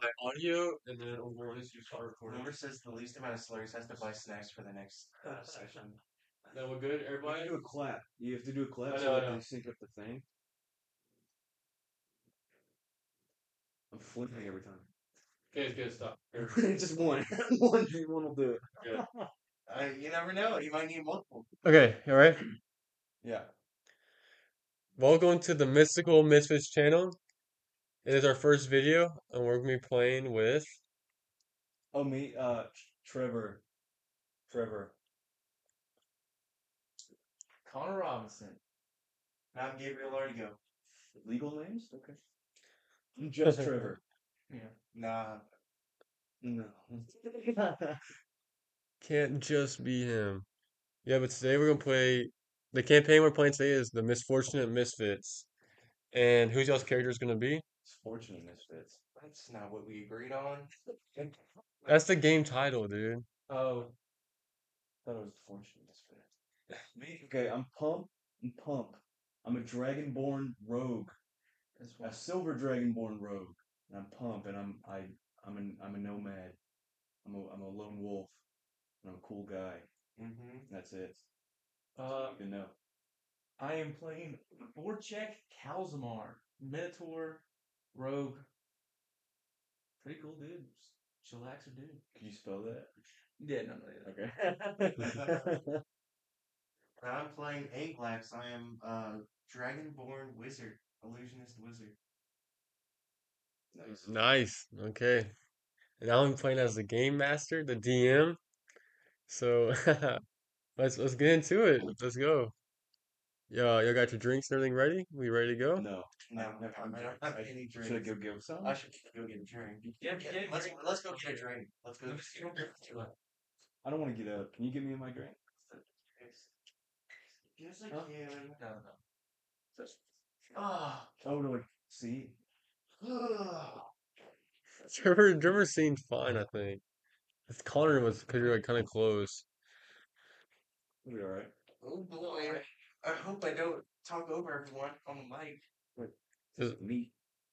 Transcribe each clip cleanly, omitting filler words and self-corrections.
my audio, and then once you start recording. Whoever says the least amount of slurs has to buy snacks for the next session. Then we're good, You everybody? have to do a clap. You have to do a clap I so know, I that know. they sync up the thing. I'm flipping every time. Okay, it's good stuff. Just one. One will do it. Yeah. You never know. You might need multiple. Okay, all right. Yeah. Welcome to the Mystical Misfits channel. It is our first video, and we're gonna be playing with. Oh, me, Trevor. Trevor. Connor Robinson. Now Gabriel Artigo. Legal names? Okay. Just Trevor. Yeah. Nah. No. Can't just be him. Yeah, but today we're gonna play. The campaign we're playing today is the Misfortunate Misfits. And who's y'all's character is gonna be? It's Fortunate Misfits. That's not what we agreed on. That's the game title, dude. Oh. Thought it was Fortunate Misfits. Me? Okay, I'm Pump. I'm a Dragonborn rogue. A silver Dragonborn rogue. And I'm Pump, and I'm a nomad. I'm a lone wolf. And I'm a cool guy. Mm-hmm. That's it. You know. I am playing Vorchek Kalzamar, Minotaur, Rogue. Pretty cool dude. Chillaxer dude. Can you spell that? Yeah, no. Okay. I'm playing Aglax. I am a Dragonborn wizard. Illusionist wizard. Nice. Nice. Okay. And now I'm playing as the game master, the DM. So let's get into it. Let's go. Yeah, y'all got your drinks and everything ready? We ready to go? No. No, I don't have any drinks. Should I go get some? I should go get a drink. Let's go get a drink. Let's go. I don't want to get up. Can you get me my drink? Yes, I Huh? can. No. Ah. Oh, really? See? Trevor seemed fine, I think. Connor was because you're like kind of close. We'll be alright. Oh boy. I hope I don't talk over everyone on the mic. Just- Me.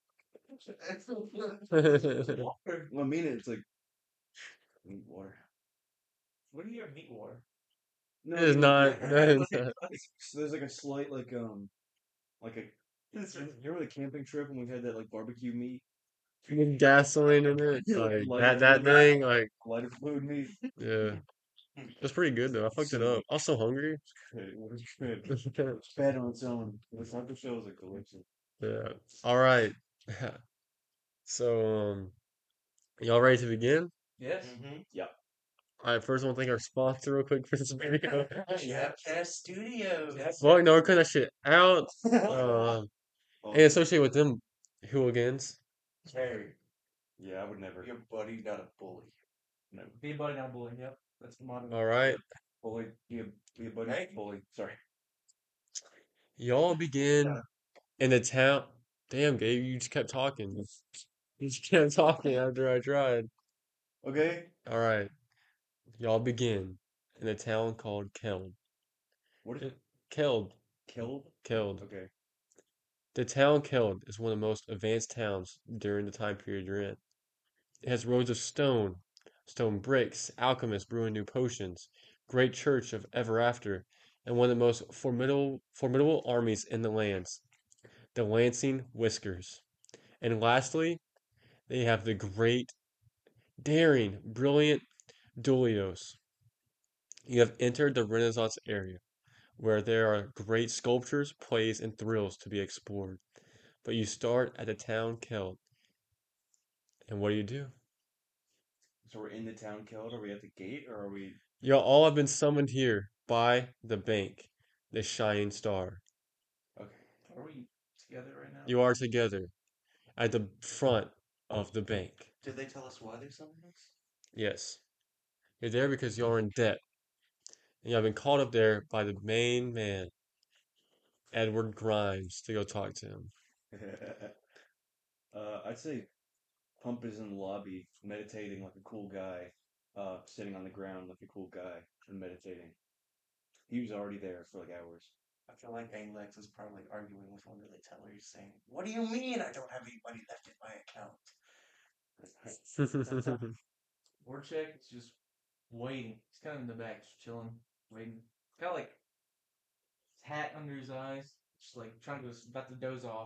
It Well, I mean, it's like meat water. What do you have meat war? No, is not. That is not. So there's like a slight like a. You remember the camping trip when we had that like barbecue meat, Gasoline in it, like Lighter that fluid. thing, like Lighter fluid meat? yeah, that's pretty good though. I fucked it up. I'm so hungry. It was good. It's bad on its own. The taco show was like delicious. Yeah. All right. So y'all ready to begin? Yes. Mm-hmm. All right. First, I want to thank our sponsor real quick for this video. Chapcast Studios. Well, no, we're cutting that shit out. Oh, And associated with them hooligans. Hey, yeah, I would never. your buddy not a bully. No. Be a buddy, not bullying. Yep. That's the motto. All right. Bully. Be a buddy. Hey. Bully. Sorry. Y'all begin in the town. Damn, Gabe, you just kept talking. You just kept talking after I tried. Okay. All right. Y'all begin in a town called Keld. What is it? Keld. Killed? Keld. Okay. The town Keld is one of the most advanced towns during the time period you're in. It has roads of stone, stone bricks, alchemists brewing new potions, great church of ever after, and one of the most formidable armies in the lands, the Lancing Whiskers. And lastly, they have the great, daring, brilliant Dolios. You have entered the Renaissance area, where there are great sculptures, plays, and thrills to be explored. But you start at the town Keld. And what do you do? So we're in the town killed? Are we at the gate or are we? You all have been summoned here by the bank, the Shining Star. Okay. Are we together right now? You are together at the front of the bank. Did they tell us why they summoned us? Yes. You're there because you're in debt. And you have been called up there by the main man, Edward Grimes, to go talk to him. I'd say Pump is in the lobby, meditating like a cool guy, sitting on the ground like a cool guy and meditating. He was already there for like hours. I feel like Alex is probably arguing with one of the tellers saying, "What do you mean I don't have anybody left in my account?" Vorchek is just waiting. He's kind of in the back, just chilling, waiting. Got like his hat under his eyes, just like trying to about to doze off.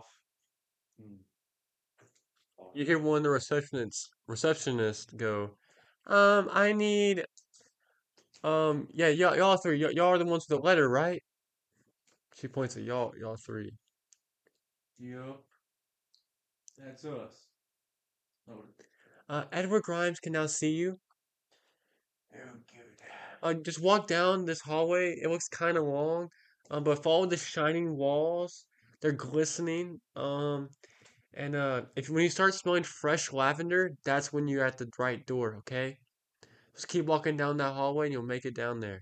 You hear one of the receptionists go, I need, yeah, y'all three, y'all are the ones with the letter, right? She points at y'all three. Yup, that's us. Oh, Edward Grimes can now see you. Oh, good. Just walk down this hallway. It looks kind of long, but follow the shining walls. They're glistening. And if when you start smelling fresh lavender, that's when you're at the right door. Okay, just keep walking down that hallway, and you'll make it down there.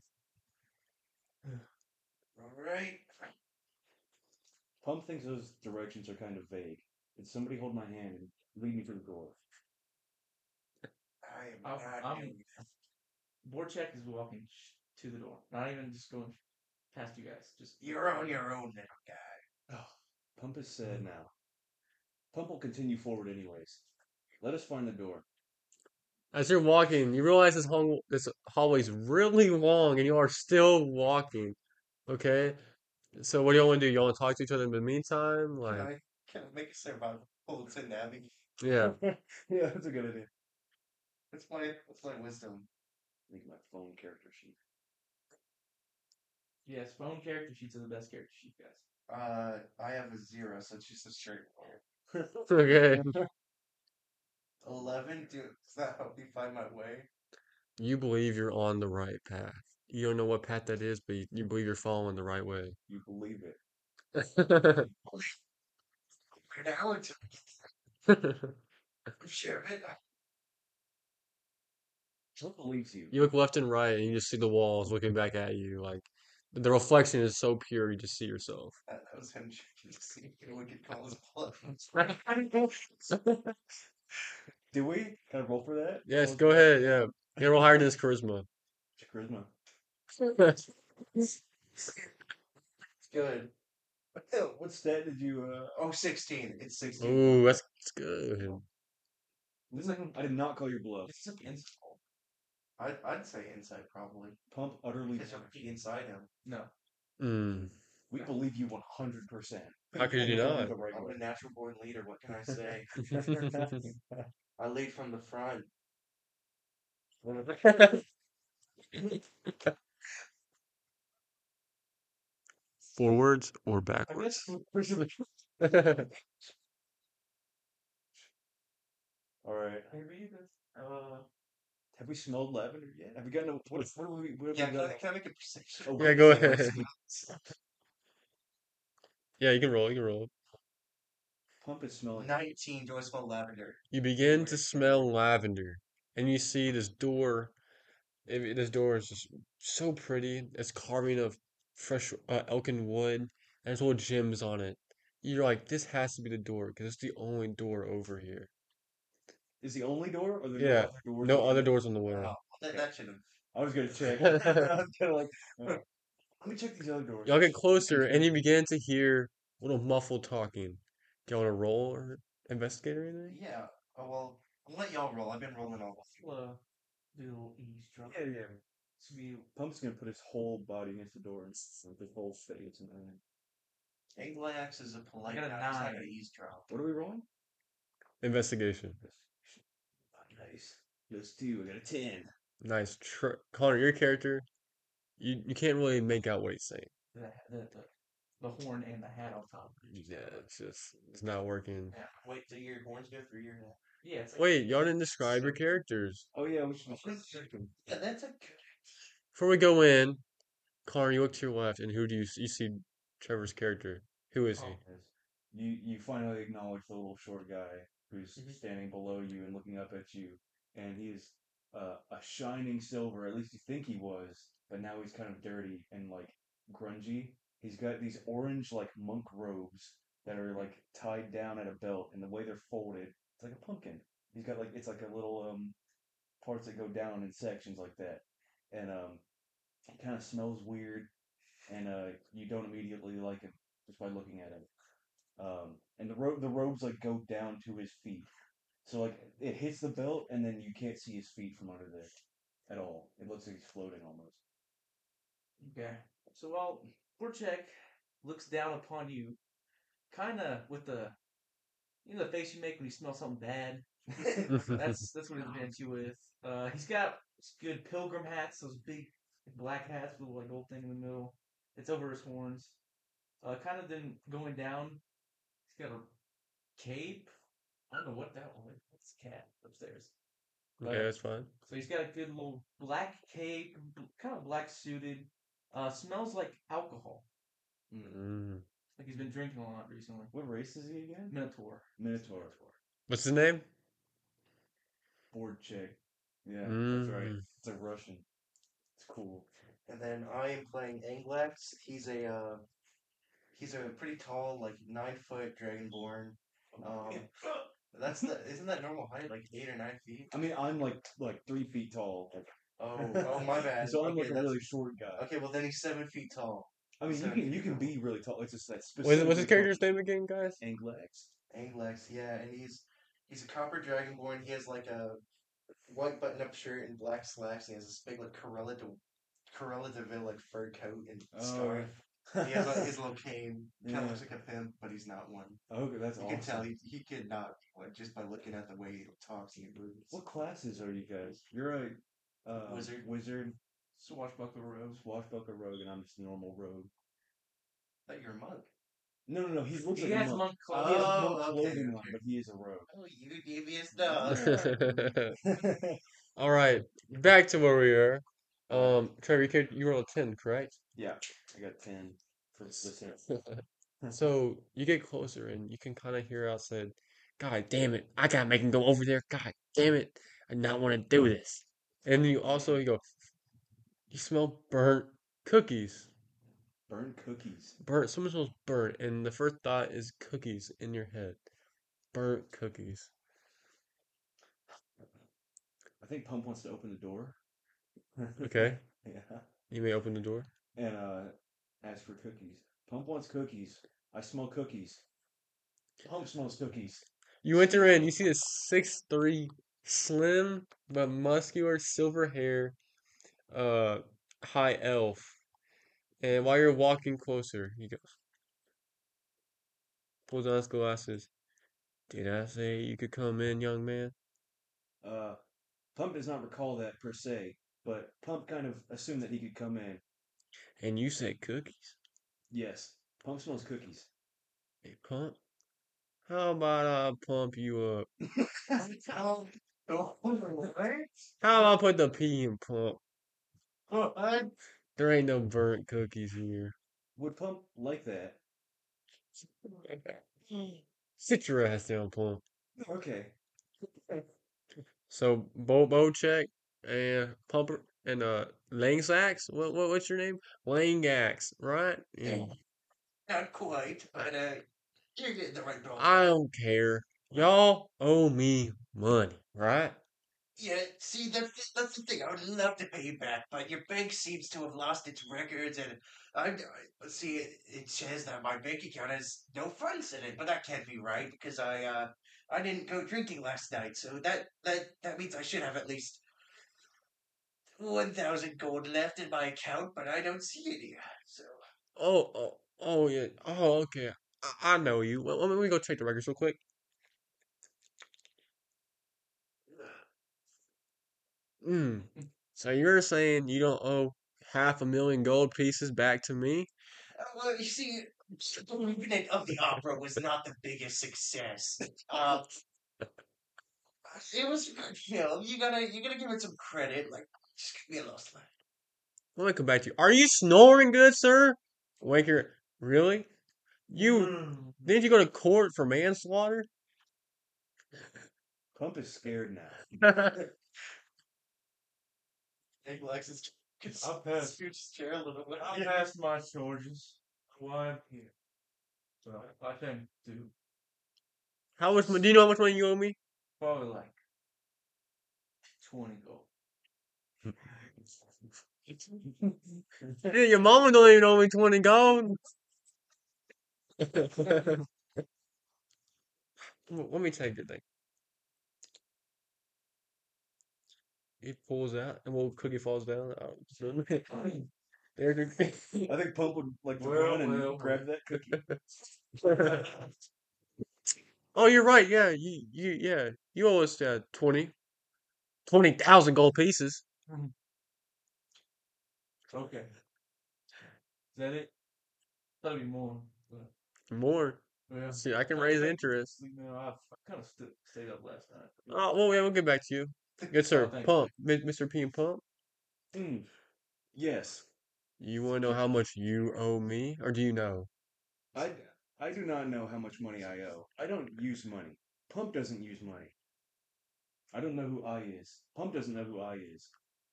All right. Pump thinks those directions are kind of vague. Can somebody hold my hand and lead me through the door? I am I'm- not I'm- doing it. Vorchek is walking to the door, not even just going past you guys. Just You're on your own now, guy. Oh, Pump is sad now. Pump will continue forward anyways. Let us find the door. As you're walking, you realize this hallway's really long, and you are still walking. Okay, so what do y'all want to do? Y'all want to talk to each other in the meantime? Like, Can I make a survival to navigate? yeah. Yeah, that's a good idea. That's my wisdom. Make my phone character sheet. yes, phone character sheets are the best character sheet, guys. I have a 0, so it's just a straight roll. Okay. 11. Does that help me find my way? You believe you're on the right path. You don't know what path that is, but you believe you're following the right way. You believe it. We're now into sure of it. Pump believes you. You look left and right, and you just see the walls looking back at you. Like the reflection is so pure, you just see yourself. That was him checking to see if we could call his bluff. Did we? Can I roll for that? Yes, Roll go for ahead. Yeah, you roll higher than his charisma. Charisma. Good. What stat did you? Oh, 16. It's 16. Ooh, that's good. I did not call your bluff. It's an insult. I'd say insight probably. Pump utterly. Because you're already inside him. No. Mm. We believe you 100%. How could you not? The right I'm way. a natural born leader. What can I say? I lead from the front. Forwards or I backwards? guess All right. I read this. Have we smelled lavender yet? Have we gotten? What have we Yeah, done? can I make a perception? Oh, Yeah, go ahead. Yeah, you can roll. You can roll. Pump is smelling. 19. Do I smell lavender? You begin to smell lavender, and you see this door. This door is just so pretty. It's carving of fresh elkin wood, and there's little gems on it. You're like, this has to be the door because it's the only door over here. Is the only door, or the Yeah, other doors? no other doors on the way. Oh, that should have. I was gonna check. I was kind of like, let me check these other doors. Y'all get closer, and you begin to hear a little muffled talking. Do y'all want to roll or investigate or anything? Yeah. Oh, well, I'll let y'all roll. I've been rolling all Do a little eavesdrop. Yeah. So we Pump's gonna put his whole body against the door and his whole face and everything. Aglax is a polite I got a guy. He's not 9. gonna eavesdrop. What are we rolling? Investigation. Nice. +2. I got a 10. Nice. Connor, your character, you can't really make out what he's saying. The horn and the hat on top. Yeah, it's not working. Yeah. Wait till your horns go through your head. Yeah, it's like, Wait, y'all didn't describe your characters. Oh yeah, we should. Yeah, that's a good. Before we go in, Connor, you look to your left, and who do you see? Trevor's character. Who is he? You finally acknowledge the little short guy who's Mhm. standing below you and looking up at you, and he's a shining silver. At least you think he was, but now he's kind of dirty and like grungy. He's got these orange like monk robes that are like tied down at a belt, and the way they're folded, it's like a pumpkin. He's got like it's like a little parts that go down in sections like that, and it kind of smells weird, and you don't immediately like him just by looking at him. And the robes like go down to his feet, So like it hits the belt, and then you can't see his feet from under there at all. It looks like he's floating almost. Okay. So while Vorchek looks down upon you, kind of with the face you make when you smell something bad. That's what he presents you with. He's got good pilgrim hats, those big black hats with like gold thing in the middle. It's over his horns. Kind of then going down, he's got a cape. I don't know what that one is. It's a cat upstairs. Okay, that's fine. So he's got a good little black cape, kind of black suited. Smells like alcohol. Mm. Like he's been drinking a lot recently. What race is he again? Minotaur. Minotaur. What's his name? Board chick. Yeah, that's right. Mm. It's a Russian. It's cool. And then I am playing Anglax. He's a pretty tall, like 9 foot dragonborn. Isn't that normal height, like 8 or 9 feet? I mean, I'm like 3 feet tall. Oh, my bad. So I'm Okay, like a that's- really short guy. Okay, well then he's 7 feet tall. I mean, 7 you feet can tall. be really tall. It's just that What's specific. his character's name again, guys? Anglax. Anglax, yeah, and he's a copper dragonborn. He has like a white button-up shirt and black slacks. And he has this big like Corella Deville like fur coat and scarf. He has his little cane. Kind of Yeah. looks like a pimp, but he's not one. Okay, that's You awesome. can tell he could not one just by looking at the way he talks and moves. What classes are you guys? You're a wizard, Swashbuckler rogue. swashbuckler rogue, and I'm just a normal rogue. I thought you're a monk. No. He looks He like has a monk. monk He clothes. has Oh, monk okay, clothing on, okay. but he is a rogue. Oh, you devious dog. All right, back to where we were. Trevor, you rolled a 10, correct? Yeah, I got 10 for listener. So you get closer and you can kind of hear outside, God damn it, I gotta make him go over there. God damn it, I not want to do this. And you go, you smell burnt cookies. Burnt cookies. Someone smells burnt, and the first thought is cookies in your head. Burnt cookies. I think Pump wants to open the door. Okay, Yeah. you may open the door. And ask for cookies. Pump wants cookies. I smell cookies. Pump smells cookies. You enter in, you see this 6'3", slim but muscular, silver hair, high elf. And while you're walking closer, he goes, pulls on his glasses. Did I say you could come in, young man? Pump does not recall that per se, but Pump kind of assumed that he could come in. And you said cookies. Yes, Pump smells cookies. Hey, Pump, how about I pump you up? How about I put the P in Pump? There ain't no burnt cookies here. Would Pump like that? Sit your ass down, Pump. Okay. So Bo check and Pumper and Langsax. What's your name? Langax, right? Yeah. Not quite, but you're getting the right ball. I don't care. Y'all owe me money, right? Yeah, see, that's the thing. I would love to pay you back, but your bank seems to have lost its records, and see, it says that my bank account has no funds in it, but that can't be right because I didn't go drinking last night, so that means I should have at least 1,000 gold left in my account, but I don't see any. So Oh yeah. Oh, okay. I know you. Well, let me go check the records real quick. So you're saying you don't owe 500,000 gold pieces back to me? well, you see, the Revenant of the Opera was not the biggest success. It was a good film. You gotta give it some credit. Like, just give me a little slack. Let me come back to you. Are you snoring good, sir? Wanker, really? Didn't you go to court for manslaughter? Pump is scared now. Hey, Alexis, I'll pass. scoot his chair a little bit. I passed my charges. Why I'm here. So I think to How much? Do you know how much money you owe me? probably like 20 gold. Yeah, your mama don't even owe me 20 gold. Let me take your thing. he pulls out, and little cookie falls down. There. I think Pump would like to Well, run and well, grab that cookie. Oh, you're right. Yeah, you owe us 20,000 gold pieces. Okay. Is that it? That'll be more. But, More. yeah. See, I can raise interest. You know, I kind of stayed up last night. Oh, well, yeah, we'll get back to you. Good sir. thanks. Pump, Mr. P and Pump. Yes. You want to know how much you owe me, or do you know? I do not know how much money I owe. I don't use money. Pump doesn't use money. I don't know who I is. Pump doesn't know who I is.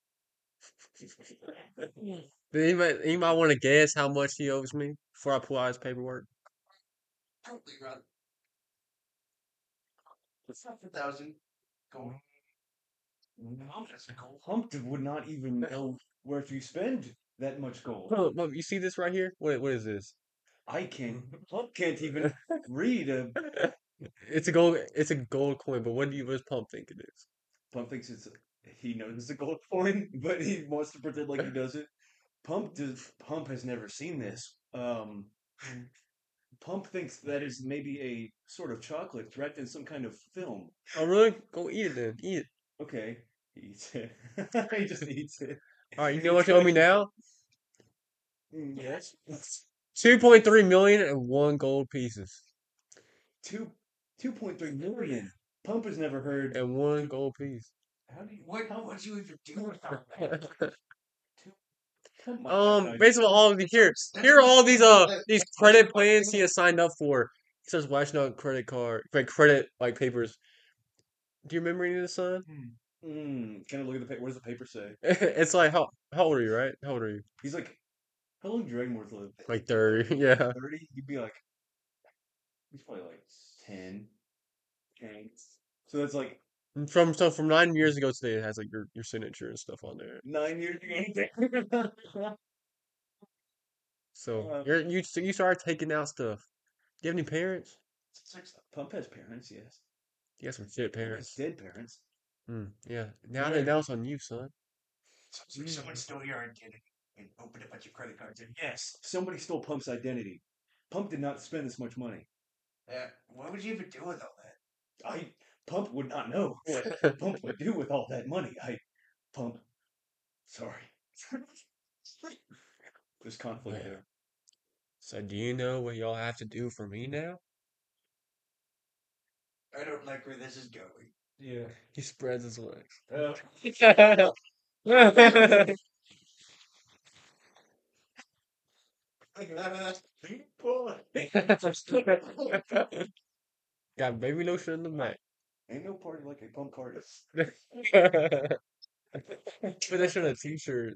Anybody want to guess how much he owes me before I pull out his paperwork? Probably around 1,000 gold. Pump would not even know where to spend that much gold. Look, you see this right here? What is this? I can't. Pump can't even read a. It's a gold coin, but what does Pump think it is? Pump thinks he knows it's a gold coin, but he wants to pretend like he doesn't. Pump has never seen this. Pump thinks that is maybe a sort of chocolate wrapped in some kind of film. Oh, really? Go eat it then. Eat it. Okay, he eats it. He just eats it. All right, you know what you owe me now? Yes. 2.3 million and 1 gold pieces. 2.3 million. Pump has never heard. And 1 gold piece. How would you even do that? Basically all of these here are all these credit plans he has signed up for. He starts flashing out credit like papers. Do you remember any of this, son? Can I look at the paper? What does the paper say? It's like how old are you, right? How old are you? He's like, how long did Dragonworth live? Like 30, yeah. 30? He'd be like, he's probably like 10. Okay. So that's like From 9 years ago today, it has like your signature and stuff on there. 9 years ago. So you start taking out stuff. Do you have any parents? Pump has parents, yes. You got some shit Pump has parents. dead parents. Yeah. Now it's on you, son. Someone stole your identity and opened a bunch of credit cards. And Yes, somebody stole Pump's identity. Pump did not spend this much money. what would you even do with all that? Pump would not know what Pump would do with all that money. Pump. Sorry. There's conflict Yeah. there. So do you know what y'all have to do for me now? I don't like where this is going. Yeah. He spreads his legs. Got baby lotion in the back. Ain't no party like a Pump party. Put that shit on a t-shirt.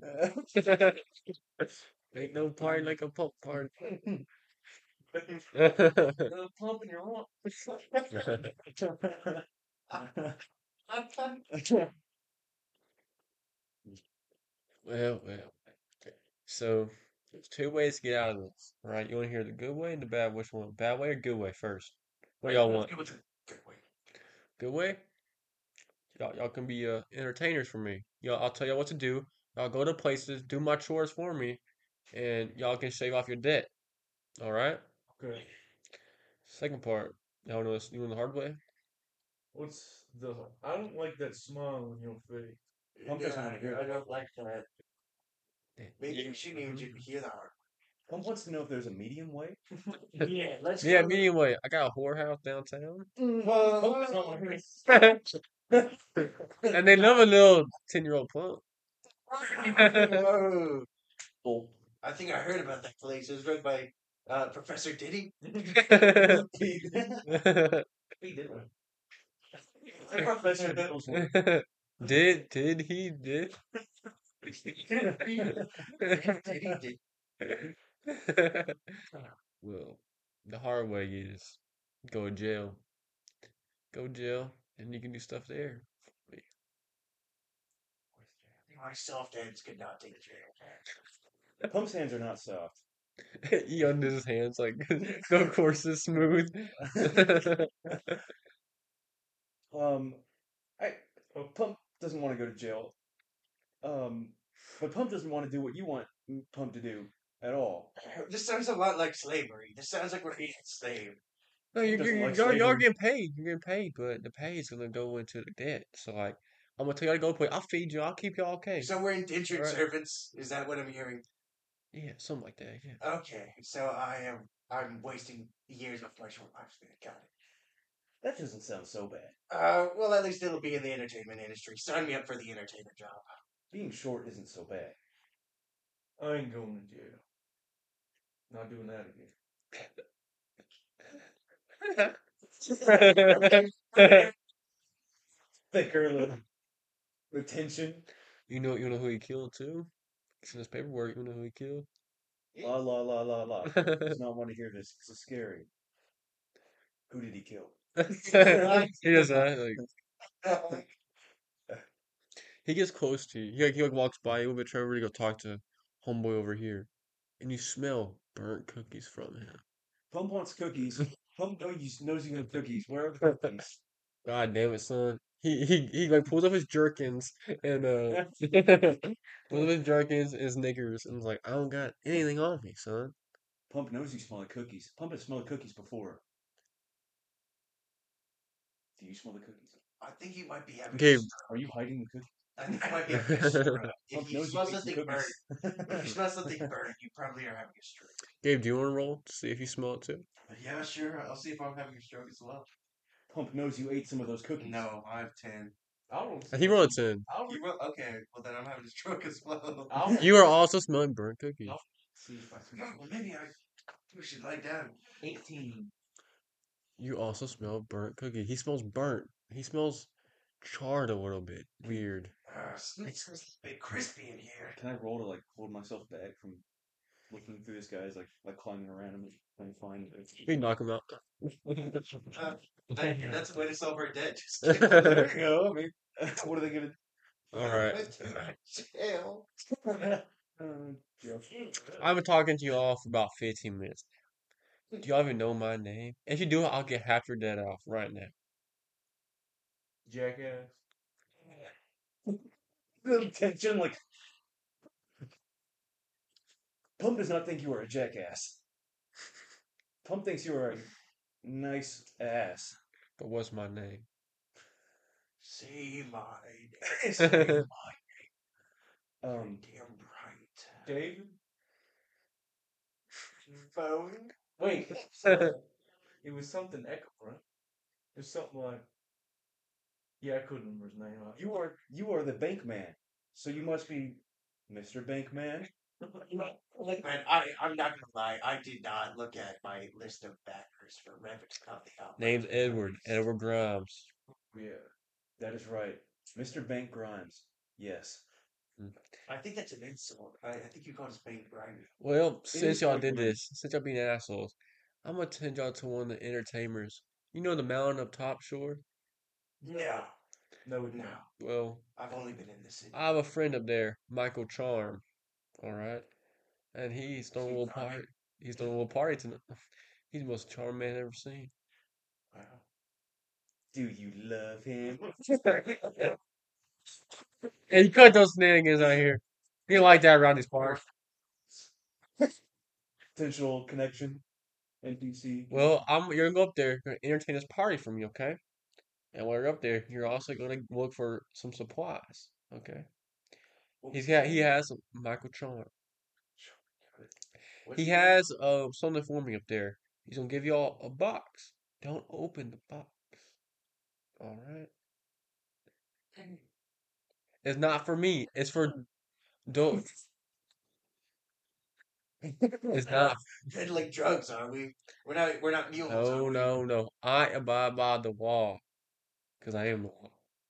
Ain't no party like a Pump party. Pump in your arm. Well. Okay. So there's 2 ways to get out of this. All right, you want to hear the good way and the bad? Which one? Bad way or good way first? What do y'all want? It was a good way. Good way? Y'all can be entertainers for me. I'll tell y'all what to do. Y'all go to places, do my chores for me, and y'all can shave off your debt. All right. Okay. Second part. Y'all know you want the hard way? What's the? I don't like that smile on your face. Pump doesn't want to hear I that. don't like that. Maybe you shouldn't even hear that. Pump wants to know if there's a medium way. Yeah, let's Yeah, go. medium way. I got a whorehouse downtown. And they love a little 10-year-old pump. Whoa. I think I heard about that place. It was run by Professor Diddy. He did one. Professor Diddles one. Did he? Diddy did. Well, the hard way is go to jail. Go to jail, and you can do stuff there. My soft hands could not take jail. Pump's hands are not soft. He undid his hands like no course is smooth. Pump doesn't want to go to jail. But Pump doesn't want to do what you want Pump to do at all. This sounds a lot like slavery. This sounds like we're being enslaved. No, Pump doesn't like y'all slavery. getting paid. You're getting paid, but the pay is gonna go into the debt. So like, I'm gonna tell y'all to go play. I'll feed you. I'll keep y'all okay. So we're indentured Alright. servants. Is that what I'm hearing? Yeah, something like that. Yeah. Okay, so I'm wasting years of my short lifespan. Got it. That doesn't sound so bad. Well, at least it'll be in the entertainment industry. Sign me up for the entertainment job. Being short isn't so bad. I ain't going to jail. Not doing that again. Thicker the tension. You know who he killed too? It's in his paperwork. You know who he killed? La la la la la. Does not want to hear this. It's scary. Who did he kill? He does that. Like, he gets close to you. He like walks by you a bit, Trevor, to go talk to homeboy over here, and you smell burnt cookies from him. Pump wants cookies. Pump knows you have cookies. Where are the cookies? God damn it, son. He like pulls up his jerkins and pulls up his jerkins, his knickers, and is like, I don't got anything on me, son. Pump knows you smell like cookies. Pump has smelled cookies before. Do you smell the cookies? I think he might be having. Gabe. Are you hiding the cookies? I think he might be having a stroke. If Pump you knows smell you ate the something burnt, cookies. if you smell something burnt, you probably are having a stroke. Gabe, do you want to roll to see if you smell it too? Yeah, sure. I'll see if I'm having a stroke as well. Pump knows you ate some of those cookies. No, I have 10. He rolled a 10. Okay, well then I'm having a stroke as well. You are also smelling burnt cookies. See if I smell Well, maybe we should lie down. 18. You also smell burnt cookie. He smells burnt. He smells charred a little bit. Weird. It's a bit crispy in here. Can I roll to like hold myself back from looking through this guy's like climbing around him and trying to find it? We can knock him out. That's a way to solve our debt. Just There you go. I mean, what are they gonna? All right. Jail. I've been talking to you all for about 15 minutes. Do y'all even know my name? If you do, I'll get half your debt off right now. Jackass. Little tension, like Pump does not think you are a jackass. Pump thinks you are a nice ass. But what's my name? Say my Say my damn right. David? Phone. Wait. It was something Echo, right? It was something like. Yeah, I couldn't remember his name. you are the bank man, so you must be Mr. Bankman. Man, I'm not gonna lie. I did not look at my list of backers for Rabbit Coffee. Name's Edward. Edward Grimes. Yeah. That is right, Mr. Bank Grimes. Yes. I think that's an insult. I think you called us Bank Grinder. Well, since is y'all Bank did Grimes. this, since y'all being assholes, I'm gonna send y'all to one of the entertainers. You know the mountain up top shore? No, No, no. Well, I've only been in the city. I have a friend up there, Michael Charm. All right, and he's throwing a little Charming? party. He's throwing a little party tonight. He's the most charming man I've ever seen. Wow. Do you love him? Hey, you cut those shenanigans out here. He like that around these parts. Potential connection. NPC. Well, you're gonna go up there, you're gonna entertain this party for me, okay? And while you're up there, you're also gonna look for some supplies, okay? He has Michael Charm. What's He his name? has something for me up there. He's gonna give y'all a box. Don't open the box. All right. It's not for me. It's for don't. It's not. Peddling drugs, are we? We're not mules. are No, we? no. I abide by the law, cause I am the law.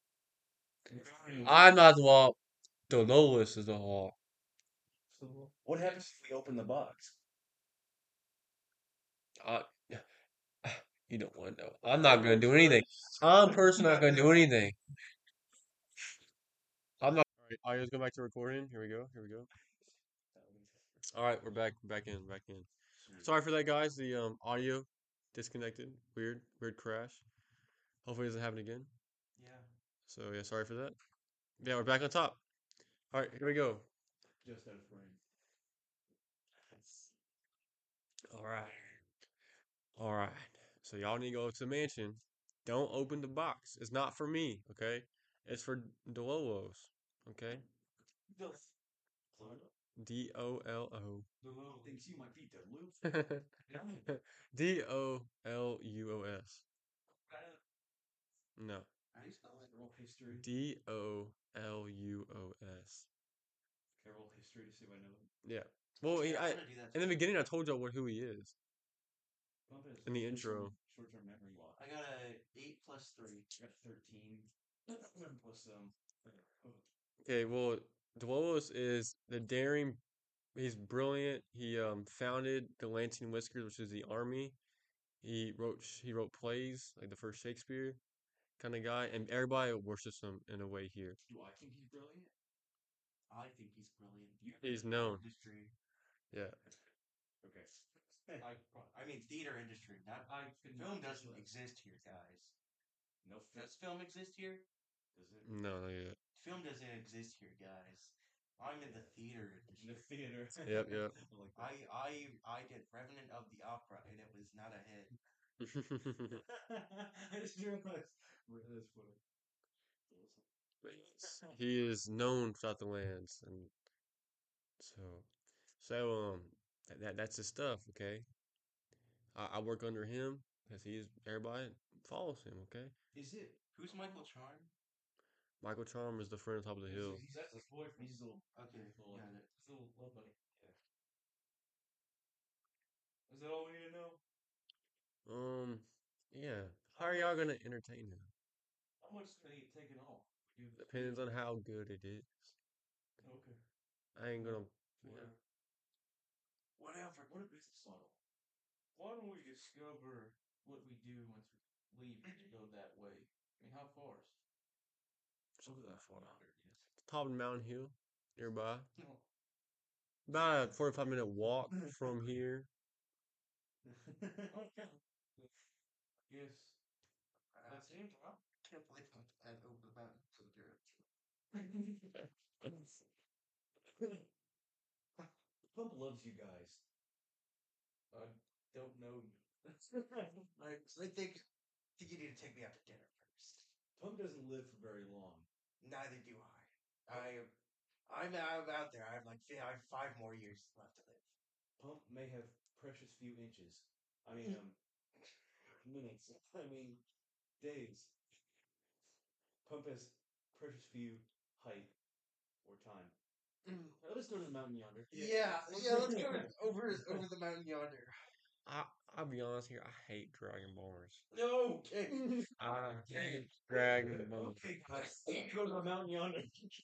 I'm not the law. Dolores is the law. What happens if we open the box? Uh, you don't want to know. I'm not gonna do anything. I'm personally not gonna do anything. I'm not. All right, audio's go back to recording. Here we go. Here we go. All right, we're back. Back in. Back in. Sorry for that, guys. The audio disconnected. Weird crash. Hopefully it doesn't happen again. Yeah. So yeah, sorry for that. Yeah, we're back on top. All right, here we go. Just out of frame. All right. All right. So y'all need to go to the mansion. Don't open the box. It's not for me, okay? It's for Dololos, okay? Dolo. Thinks you might beat the loop. Doluos. No. How do you spell it? Roll history. Doluos. Can I roll history to see if I know him? Yeah. Well, Okay, I'm gonna do that in the too. beginning I told y'all who he is Pump has in the short-term- intro. Short-term memory loss. I got a 8 plus 3. I got 13 plus Okay, well, Dololos is the daring. He's brilliant. He founded the Lansing Whiskers, which is the army. He wrote plays like the first Shakespeare kind of guy, and everybody worships him in a way here. Do I think he's brilliant? I think he's brilliant. He's known. Industry. Yeah. Okay. I mean, theater industry. Not film doesn't exist here, guys. No film. Does film exist here? Does it? No, not yet. Film doesn't exist here, guys. I'm in the theater In industry. the theater. Yep, yep. I like that. I did Revenant of the Opera, and it was not a hit. I just realized. That's funny. He is known throughout the lands, and so that's his stuff. Okay, I work under him because everybody follows him. Okay, Is it? Who's Michael Charm? Michael Charm is the friend on top of the hill. That's his boyfriend. He's a little. Okay, Well, got it. His little love buddy. Is that all we need to know? Yeah. How are y'all gonna entertain him? How much is gonna get taken off? Depends on how good it is. Okay. I ain't gonna. Whatever. Whatever. What a business model. Why don't we discover what we do once we leave and go that way? I mean, how far is It's over that far. Top of the mountain hill nearby. it? No. About a 45-minute walk from here. Yes. That seems right. I can't believe I over the mountain to the Pump loves you guys. I don't know you. Alright, so I think you need to take me out to dinner first. Pump doesn't live for very long. Neither do I. I'm out there. I have 5 more years left to live. Pump may have precious few inches. I mean, minutes. I mean, days. Pump has precious few height or time. Let us go to the mountain yonder. Yeah, let's go over the mountain yonder. I'll be honest here. I hate Dragon Ballers. No, okay. I hate Dragon Ballers. Okay, guys, let's go to the mountain yonder.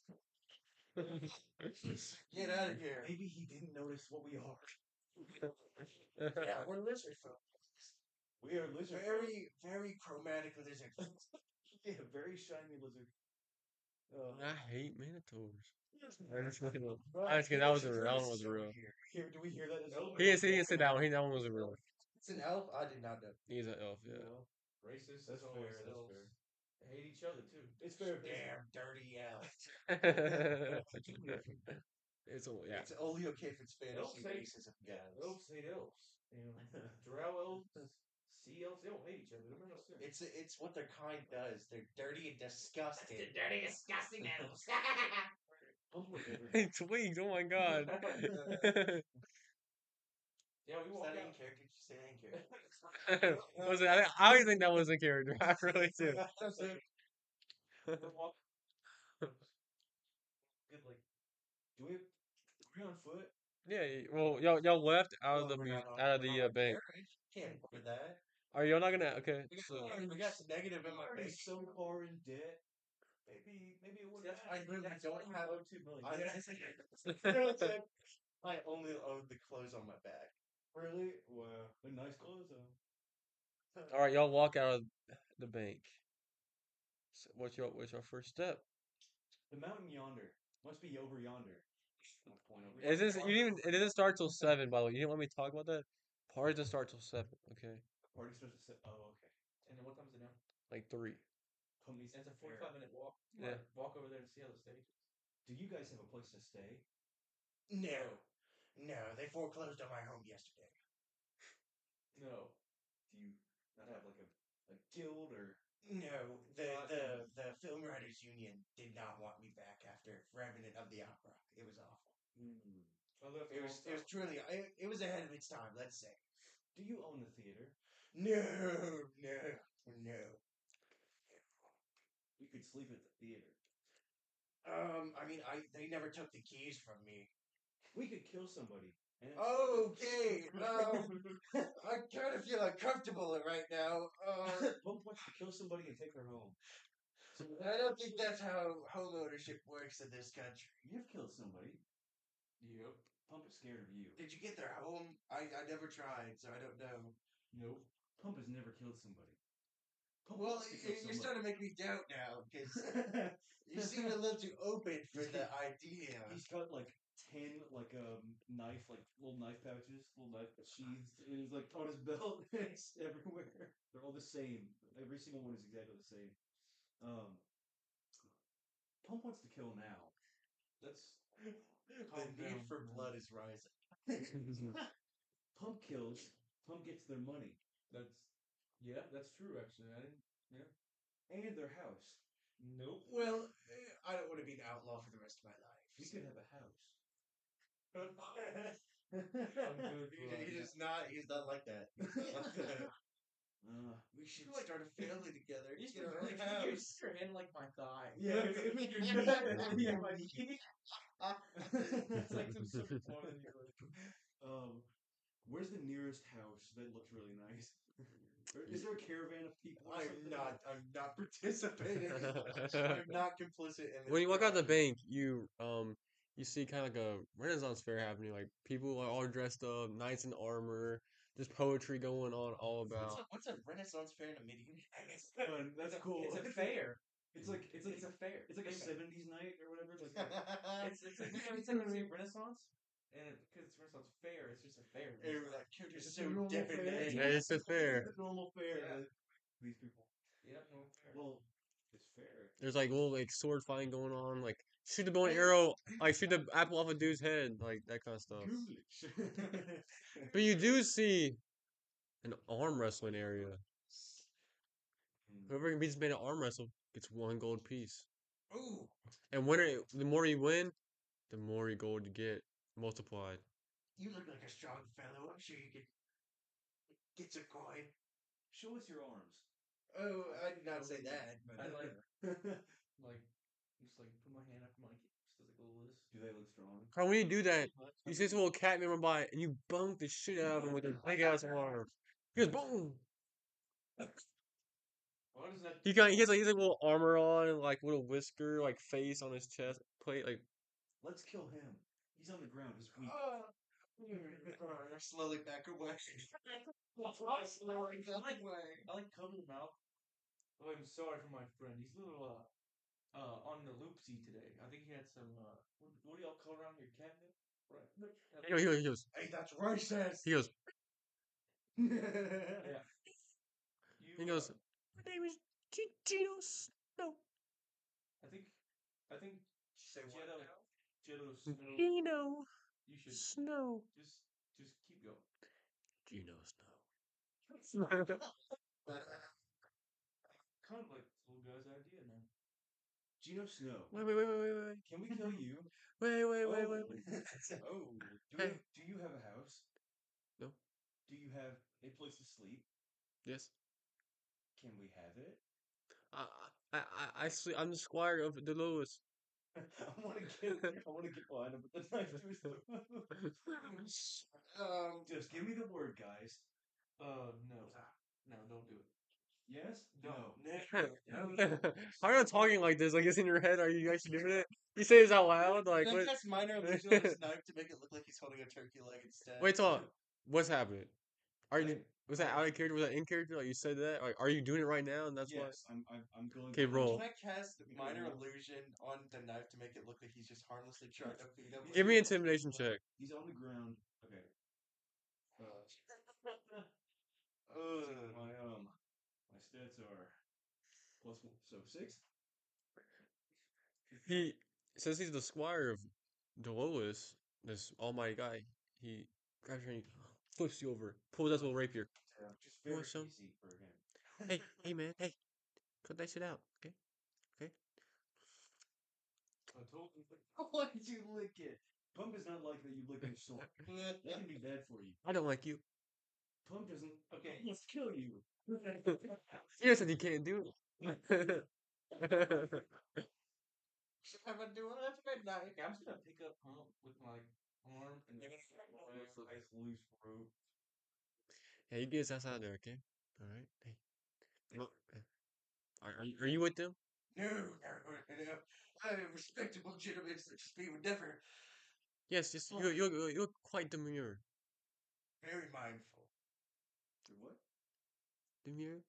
Get out of here. Maybe he didn't notice what we are. Yeah, we're lizard folk. We are lizard. Very, very chromatic lizard folk. Yeah, very shiny lizard. I hate Minotaurs. I just kidding. That was a real. Here, do we hear that? He can sit down. That one was a real. It's an elf? I did not know. He's an elf, yeah. Racist. That's always fair. That's elves. fair. They hate each other too. It's fair. Damn dirty elf. It's yeah. It's only okay if it's Elves fantasy hate- racism, guys. Elves hate elves. You know, drow elves, sea elves, they don't hate each other. They don't make no sense. It's what their kind does. They're dirty and disgusting. Dirty, disgusting animals. He tweaked. Oh my god. Yeah, we Is walk that in out. character? Did you say that in character? I don't think that was a character. I really do. We walk. Good, like, Do we? Are we on foot? Yeah. Well, y'all left out of the bank. Can't for that. Are y'all not gonna? Okay. So We got some negative in my Already bank. so far in debt. Maybe it would. that's I literally don't have. 2 million. I only own the clothes on my back. Really? Wow. They're nice clothes though. all right, y'all walk out of the bank. So what's your first step? The mountain yonder must be over yonder. Is this you didn't even? It doesn't start till 7. By the way, you didn't let me talk about that. Party doesn't start till 7. Okay, The party starts at 7. Oh, okay. and then what time is it now? like 3. Company's It's a 45-minute walk. Yeah. Walk over there to see how the stage is. Do you guys have a place to stay? No, no, they foreclosed on my home yesterday. No. Do you not have like a guild or? No, Not- the Film Writers Union did not want me back after Revenant of the Opera. It was awful. Hmm. It was truly it was ahead of its time. Let's say. Do you own the theater? No, no, no. We could sleep at the theater. I mean, they never took the keys from me. We could kill somebody. And Okay. I kind of feel uncomfortable right now. Pump wants to kill somebody and take her home. So I don't think that's how home ownership works in this country. you've killed somebody. Yep. Pump is scared of you. Did you get their home? I never tried, so I don't know. Nope. Pump has never killed somebody. Pump Well, wants to kill you're starting to make me doubt now because somebody. you seem a little too open for the idea. He's got like 10 like knife, like little knife pouches, little knife sheaths, and he's like on his belt. It's everywhere. They're all the same. Every single one is exactly the same. Um, Pump wants to kill now. That's The Calm need down, for man. blood is rising. Pump kills. Pump gets their money that's true actually. I didn't. and their house. Nope. Well, I don't want to be an outlaw for the rest of my We life. could have a house. I'm good for He does not. He's not like that. We should start a family together. You Get our own house. you stick your hand like my thigh. Yeah, It's make your your knee. knee. Yeah, My my knee. It's like some sort of porn in your Where's the nearest house that looks really nice? Is there a caravan of people? Or something? I'm not participating. I'm not complicit in this. When you walk out the crime. bank, you see kind of like a Renaissance fair happening. Like people are all dressed up, knights in armor. There's poetry going on all about. What's a Renaissance fair in a medieval? Fun, that's cool. It's a fair. It's like It's a fair. it's like a '70s night or whatever. It's like It's like Renaissance, and because it's Renaissance fair, it's just a fair. That character's It's so a normal fair. debonair. Yeah, it's a fair. a normal fair. Yeah. Like, these people. Yeah, no fair. Well, it's fair. There's like little like sword fighting going on. Like shoot the bow and arrow. Like shoot the apple off a dude's head. Like that kind of stuff. Ghoulish. But you do see an arm wrestling area. Whoever can beat this man at arm wrestle gets one gold piece. Ooh, And the more you win, the more you gold you get multiplied. you look like a strong fellow. I'm sure you could get some coin. Show us your arms. Oh, I did not say that. But I like Do like just like put my hand up my just like a little this. they look strong? How when you do that, you see this little cat man run by and you bunk the shit out of him with a big ass arm. He goes boom. Why does that? He has like little armor on and like little whisker like face on his chest plate like Let's kill him. He's on the ground. He's weak. slowly back away. I like cover him out. Oh, I'm sorry for my friend. He's a little on the loopsy today. I think he had some what do y'all call around here, catnip? Right. he goes Hey, that's racist. he goes Yeah. he goes. My name is Gino Snow. I think Say what Jetto, now? Jetto Snow. Gino You should Snow. just keep going. Gino Snow. Kind of like this little guy's idea now. Gino Snow. Wait. Can we kill you? Wait. Oh, Hey. do you have a house? No. Do you have a place to sleep? Yes. Can we have it? I sleep. I'm the squire of the Lewis. I want to get behind him with the knife to his throat. Just give me the word, guys. No, don't do it. Yes? No. How are you talking like this? Like it's in your head? Are you actually doing it? You say this out loud? Like Then what? cast minor illusion on his knife to make it look like he's holding a turkey leg instead. Wait, talk. What's happening? Are you? Was that out of character? Was that in character? Like you said that? Like, are you doing it right now? And that's Yes, I'm going. Okay, to roll. Can I cast minor illusion on the knife to make it look like he's just harmlessly trying to feed him? why. Give me an intimidation check. He's on the ground. Okay. Ugh. My stats are +1, so 6. He Since he's the squire of Dolores, this almighty guy, he grabs her and he flips you over, pulls out his little rapier. Just You very want some? easy for him. Hey, man, hey, cut that shit out, okay? I told you. Why did you lick it? Pump does not like that you lick his sword. That can be bad for you. I don't like you. Pump doesn't. Okay, let's kill you. You said you can't do it. I've been doing it at midnight. Okay, I'm just gonna pick up Pump with my arm and It's a nice loose rope. Yeah, you get outside there, okay? All right. Hey, come on. Are you with them? No. I'm a respectable gentleman such as me would never. Yes, yes. You're quite demure. Very mindful. What? Demure.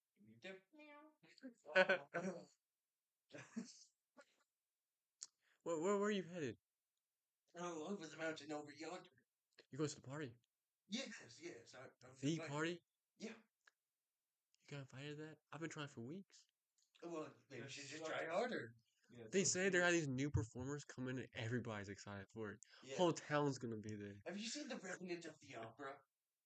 Meow. Where are you headed? Oh, over the mountain over yonder. You go to the party. Yes. I'm The invited. party? Yeah. You got invited to that? I've been trying for weeks. Well, maybe you That should just sucks. try harder. Yeah, They so say there are good. these new performers coming and everybody's excited for it. Yeah. Whole town's gonna be there. Have you seen the Revenant of the Opera?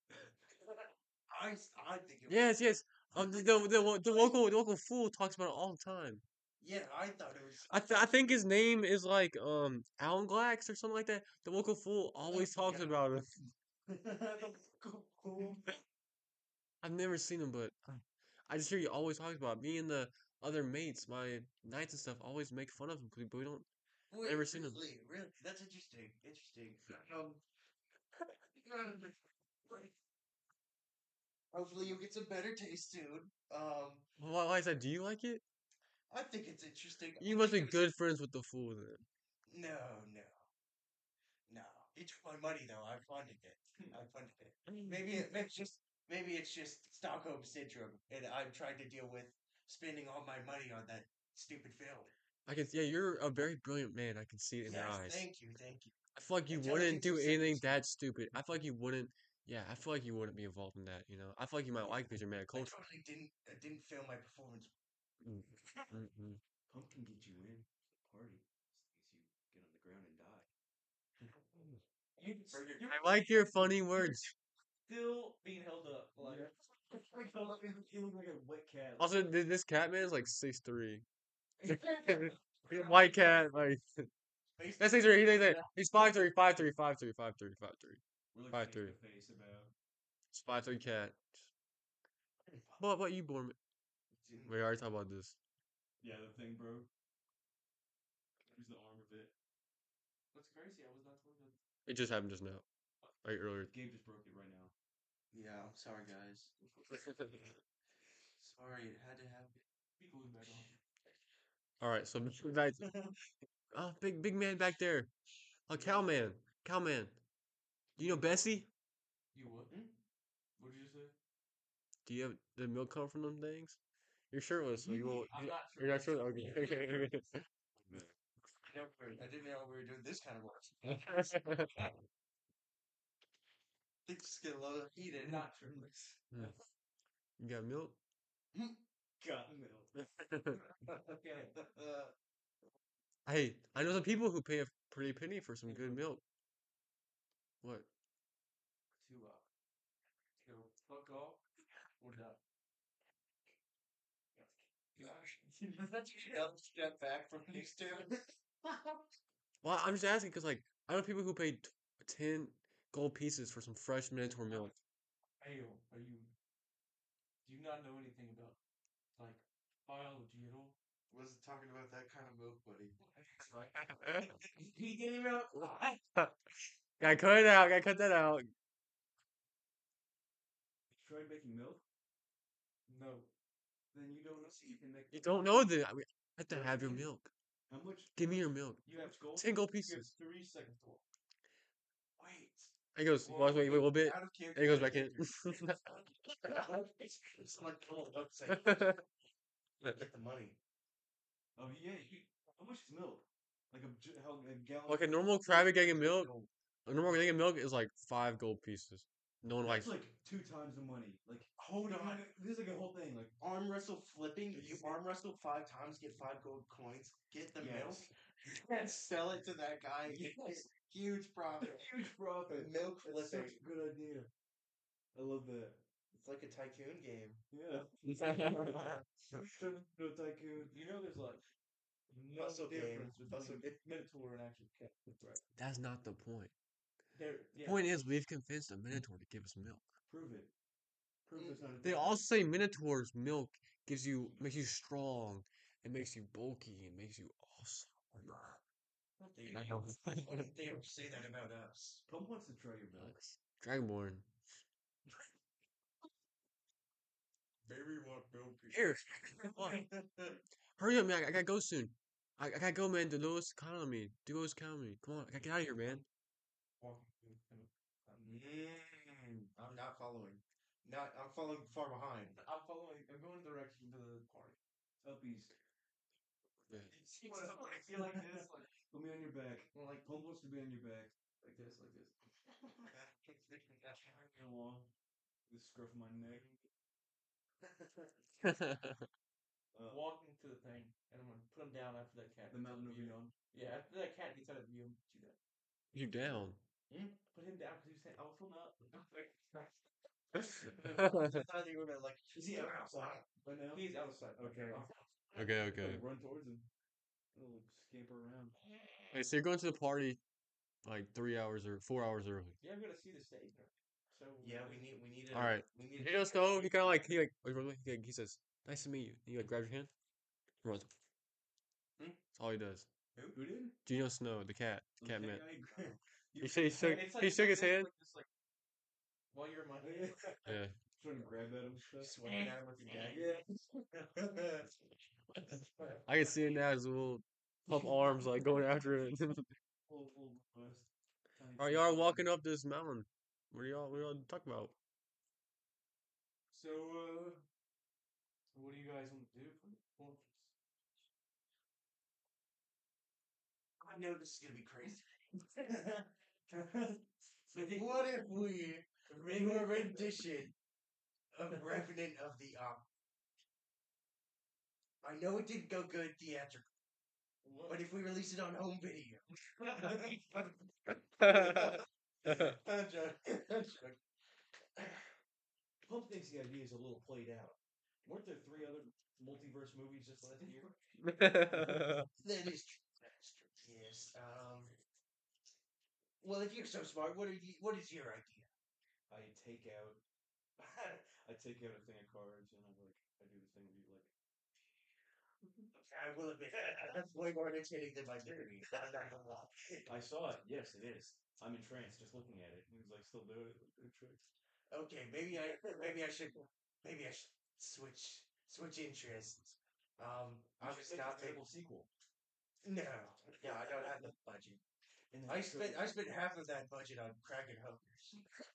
I think it was. Yes. The local fool talks about it all the time. Yeah, I thought it was. I think his name is like Alan Glax or something like that. The local fool always talks Yeah. about it. The cool. I've never seen him, but I just hear you always talk about it. Me and the other mates, my knights and stuff, always make fun of him because we don't Wait, ever seen him. really, that's interesting. Hopefully you'll get some better taste soon. Why is that? Do you like it? I think it's interesting. You I must be think it was- good friends with the fool then. No. He took my money though. I funded it. Maybe it's just Stockholm syndrome, and I'm trying to deal with spending all my money on that stupid film. Yeah, you're a very brilliant man. I can see it in your Yes, eyes. thank you. I feel like you wouldn't Intelligence do is anything sexy. that stupid. I feel like you wouldn't. Yeah, I feel like you wouldn't be involved in that. I feel like you might like it because you're a man of I culture. totally didn't fail my performance. Mm, mm. Pump can get you in the party. As long as you get on the ground and die. You're I like your funny words. still being held up. Like, You look like a wet cat. Also, this cat man is like 6'3". White cat, like that's 6'3". He's 5'3", 5'3", 5'3", 5'3", 5'3". We're like 5'3". face to face about. It's 5'3" cat. What you born? We already talked about this. Yeah, the thing broke. Here's the arm of it. what's crazy? I was not told that. It just happened just now, like earlier. Gabe just broke it right now. Yeah, I'm sorry, guys. Sorry, it had to happen. Be glued back on. All right, so guys, oh, big man back there, a cowman. Do you know Bessie? You what? What did you say? Do you have the milk come from them things? You're shirtless, so you won't. I'm not You're not sure. sure. Okay. I didn't know we were doing this kind of work. Things just get a little heated. Not sure. You got milk? Got milk. Okay. Hey, I know some people who pay a pretty penny for some good milk. What? To go fuck off or die. Gosh, step back from these two. Well, I'm just asking because, like, I know people who paid 10 gold pieces for some fresh Minotaur milk. Hale, do you not know anything about, like, biology at all? Wasn't talking about that kind of milk, buddy. He gave up. Gotta cut it out. Gotta cut that out. Tried making milk? No. Then you don't know so you can make. You don't know that. I mean, I have to have your milk. How much? Give me your milk. You have gold. 10 gold You have pieces. 3 seconds to walk. Wait. He goes, wait a little bit. Out of And he goes back in. Someone called up saying, get the money. Oh yeah. How much is milk? Like a gallon. Like a normal Krabby Egg and milk. A normal egg and milk is like 5 gold pieces. No one likes. That's like 2 times the money. Like Hold on. This is like a whole thing. Like Arm wrestle flipping. You arm wrestle 5 times, get 5 gold coins, get the milk. and sell it to that guy. Yes. Huge profit. Huge profit. Milk That's flipping. such a good idea. I love that. It's like a tycoon game. Yeah. Turn into a tycoon. You know, there's like no Hustle game. difference Hustle between game. Minotaur and actual cat. Right. That's not the point. There, The yeah. point is, we've convinced a Minotaur to give us milk. Prove it. Prove it's not a They difference. also say Minotaur's milk makes you strong, it makes you bulky, it makes you awesome. They, I know. why didn't they ever say that about us? Pump wants to try your milk. Dragonborn. Baby want milk. Here. Hurry up, man. I gotta go soon. I gotta go, man. Dolores counting on me. Dolores counting on me. Come on. I gotta get out of here, man. I'm not following. I'm following far behind. I'm following. I'm going direction to the party. Up east. Yeah. I feel like this, like, Put me on your back. or like Pump wants to be on your back. like this, like this. Hang along. The scruff of my neck. Walking to the thing, and I'm gonna put him down after that cat. The gets out mountain of of view. beyond. Yeah, after that cat gets out of view, I'm gonna do that. You down. Put him down because he was saying, "I'll fill up." I thought you were gonna like. Is he outside right now? He's outside. Okay. Okay, okay. Like, run towards him. Little scamper around. Hey, so you're going to the party like 3 hours or 4 hours early. Yeah, I'm gonna see the stage. So Yeah, we need. All right. We He need. just go. He kind of like he says, "Nice to meet you." He like grabs your hand. He runs. Hmm? That's all he does. Who did? Geno Snow, the cat, The cat man. guy- He shook It's like, he shook his hand. Like this, like, while you're in my hand. Yeah. Trying to grab at him and stuff. Swinging at him with your dagger. Yeah. I can see it now. His little up arms like going after it. Full request. All right, y'all are walking up this mountain. What are y'all talking about? So, what do you guys want to do for the performance? I know this is gonna be crazy. What if we do a rendition of Revenant of the Op? I know it didn't go good theatrical, but if we release it on home video, I'm joking. I'm joking. Pump thinks the idea is a little played out. Weren't there 3 other multiverse movies just last year? That is true. That's true. Yes. Well, if you're so smart, what is your idea? I take out a thing of cards and I do the thing where you I will admit that's way more entertaining than my theory. I saw it. Yes, it is. I'm entranced just looking at it. He was like, still do it. Entranced. Okay, maybe I should switch interests. I was not table sequel. No, I don't have the budget. And I spent half of that budget on cracking hookers.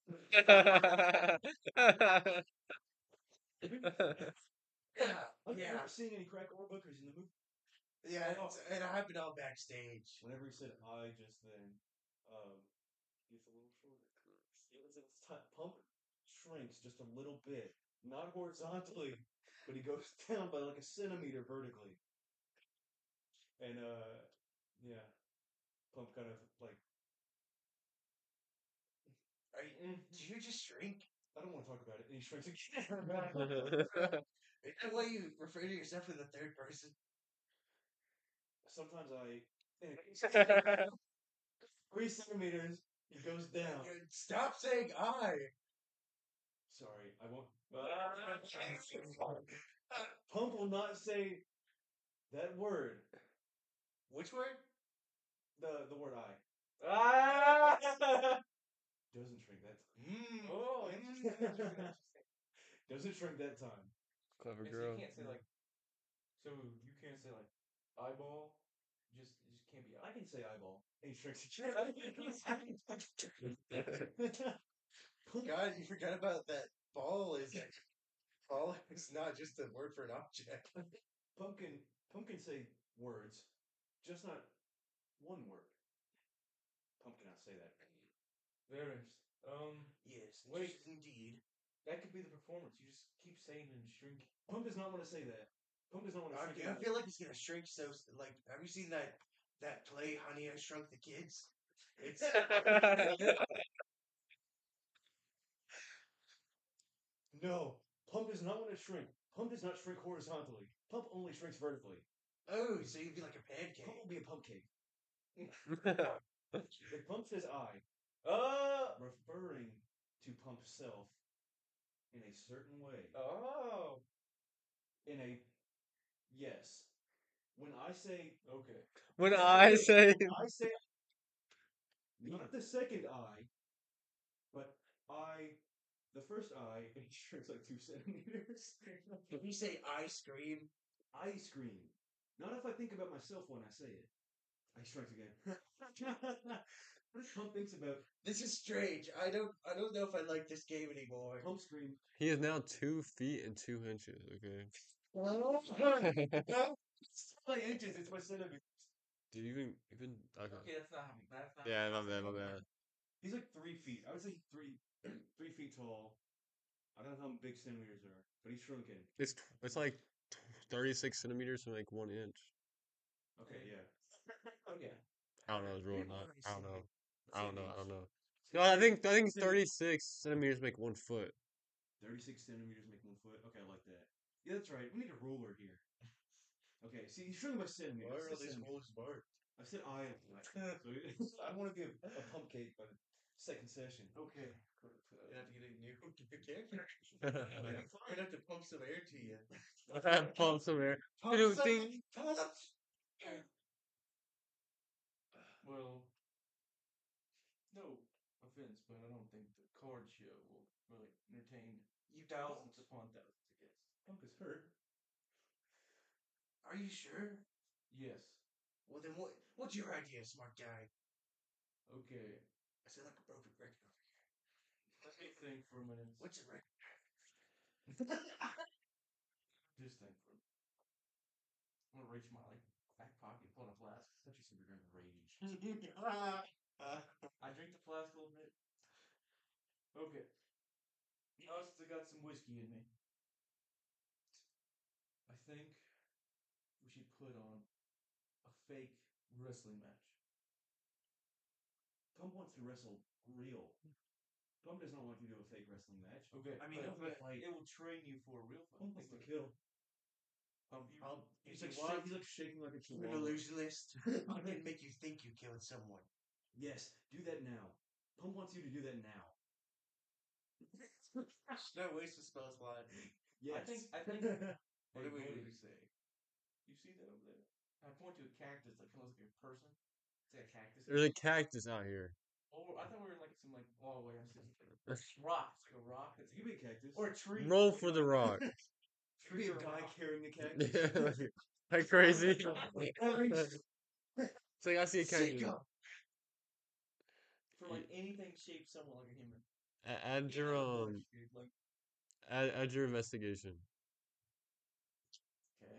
I've Yeah. never seen any crack or hookers in the movie. Yeah, and I have it all backstage. Whenever he said I just then, gets a little shorter. It's time. Pump shrinks just a little bit. Not horizontally, but he goes down by like a centimeter vertically. And yeah. Pump kind of like Did you just shrink? I don't want to talk about it. And he shrinks again. Is that why you refer to yourself in the third person? Sometimes I 3 centimeters, he goes down. Stop saying I. Sorry, I won't. Pump will not say that word. Which word? The word I. Ah! Doesn't shrink that time. Oh, interesting. Doesn't shrink that time. Clever So girl. you can't say like. So you can't say like eyeball. It just can't be. I can say eyeball. And he shrinks God, you forgot about that. Ball is not just a word for an object. Pumpkin say words, just not one word. Pump cannot say that. Very interesting. Yes, Wait. yes, indeed. That could be the performance. You just keep saying it and shrink. Pump does not want to say that. Pump does not want to shrink. I feel like it's gonna shrink so. Like, have you seen that that play, Honey, I Shrunk the Kids. It's No, Pump does not want to shrink. Pump does not shrink horizontally. Pump only shrinks vertically. oh, so you'd be like a Pump pancake. will be a pump cake. If Pump says I, referring to Pump's self in a certain way. Oh. In a yes. When I say Okay. When I say I say not the second I, but I the first I, it shrinks like 2 centimeters. If you say I scream, I scream. Not if I think about myself when I say it. I shrunk again. Pump thinks about this is strange. I don't know if I like this game anymore. Pump scream. he is now 2 feet and 2 inches. Okay. It's not my inches, it's my centimeters. Do you even okay? Okay, that's not. That's not. Yeah, my bad, my bad. He's like 3 feet. I would say 3 feet tall. I don't know how big centimeters are, but he's shrunken. It's like 36 centimeters to like 1 inch. Okay, yeah. Okay. I don't know. It's really not. I don't know. I don't know. I don't Same know. No, I think Same- 36 centimeters make 1 foot. 36 centimeters make 1 foot. Okay, I like that. Yeah, that's right. We need a ruler here. Okay, see, he's shrinking by centimeters. Why I are said all these centimeters. rules smart? I said I. So I want to be a pump cake by the second session. Okay. You have to get a new character. I'm gonna have to pump some air to you. Pump some air. Pump Ding, some ding. Well, no offense, but I don't think the card show will really entertain You thousands don't? upon thousands of guests. Pump is hurt. Are you sure? Yes. Well then what's your idea, smart guy? Okay. I sound like a broken record over here. Let me think for a minute. What's a record? Just think for a minute. I'm gonna reach my back pocket, pull out a flask. Such a super rage. I drink the flask a little bit. Okay. I still got some whiskey in me. I think we should put on a fake wrestling match. Pump wants to wrestle real. Pump does not want to do a fake wrestling match. Okay. I mean, but fight. it will train you for a real fight. Pump wants to kill. He's He's like, like shaking like a you're an chihuahua. illusionist. I can make you think you killed someone. Yes, do that now. Pump wants you to do that now. No waste of spells line. Yes. I think What do we do do? we say? You see that over there? I point to a cactus that kind of looks like a person. It's like a cactus. There's a cactus out here. Oh, I thought we were like some like wait, I'm just rock. It's like a rock. It's You can be a cactus. or a tree. Roll for the rock. You can be a Trees are guy rock. carrying a cactus. Yeah, like crazy. It's like I see a cactus. Sicko. For like anything shaped somewhat like a human. Add Even your like a bush, dude, like add your investigation. okay.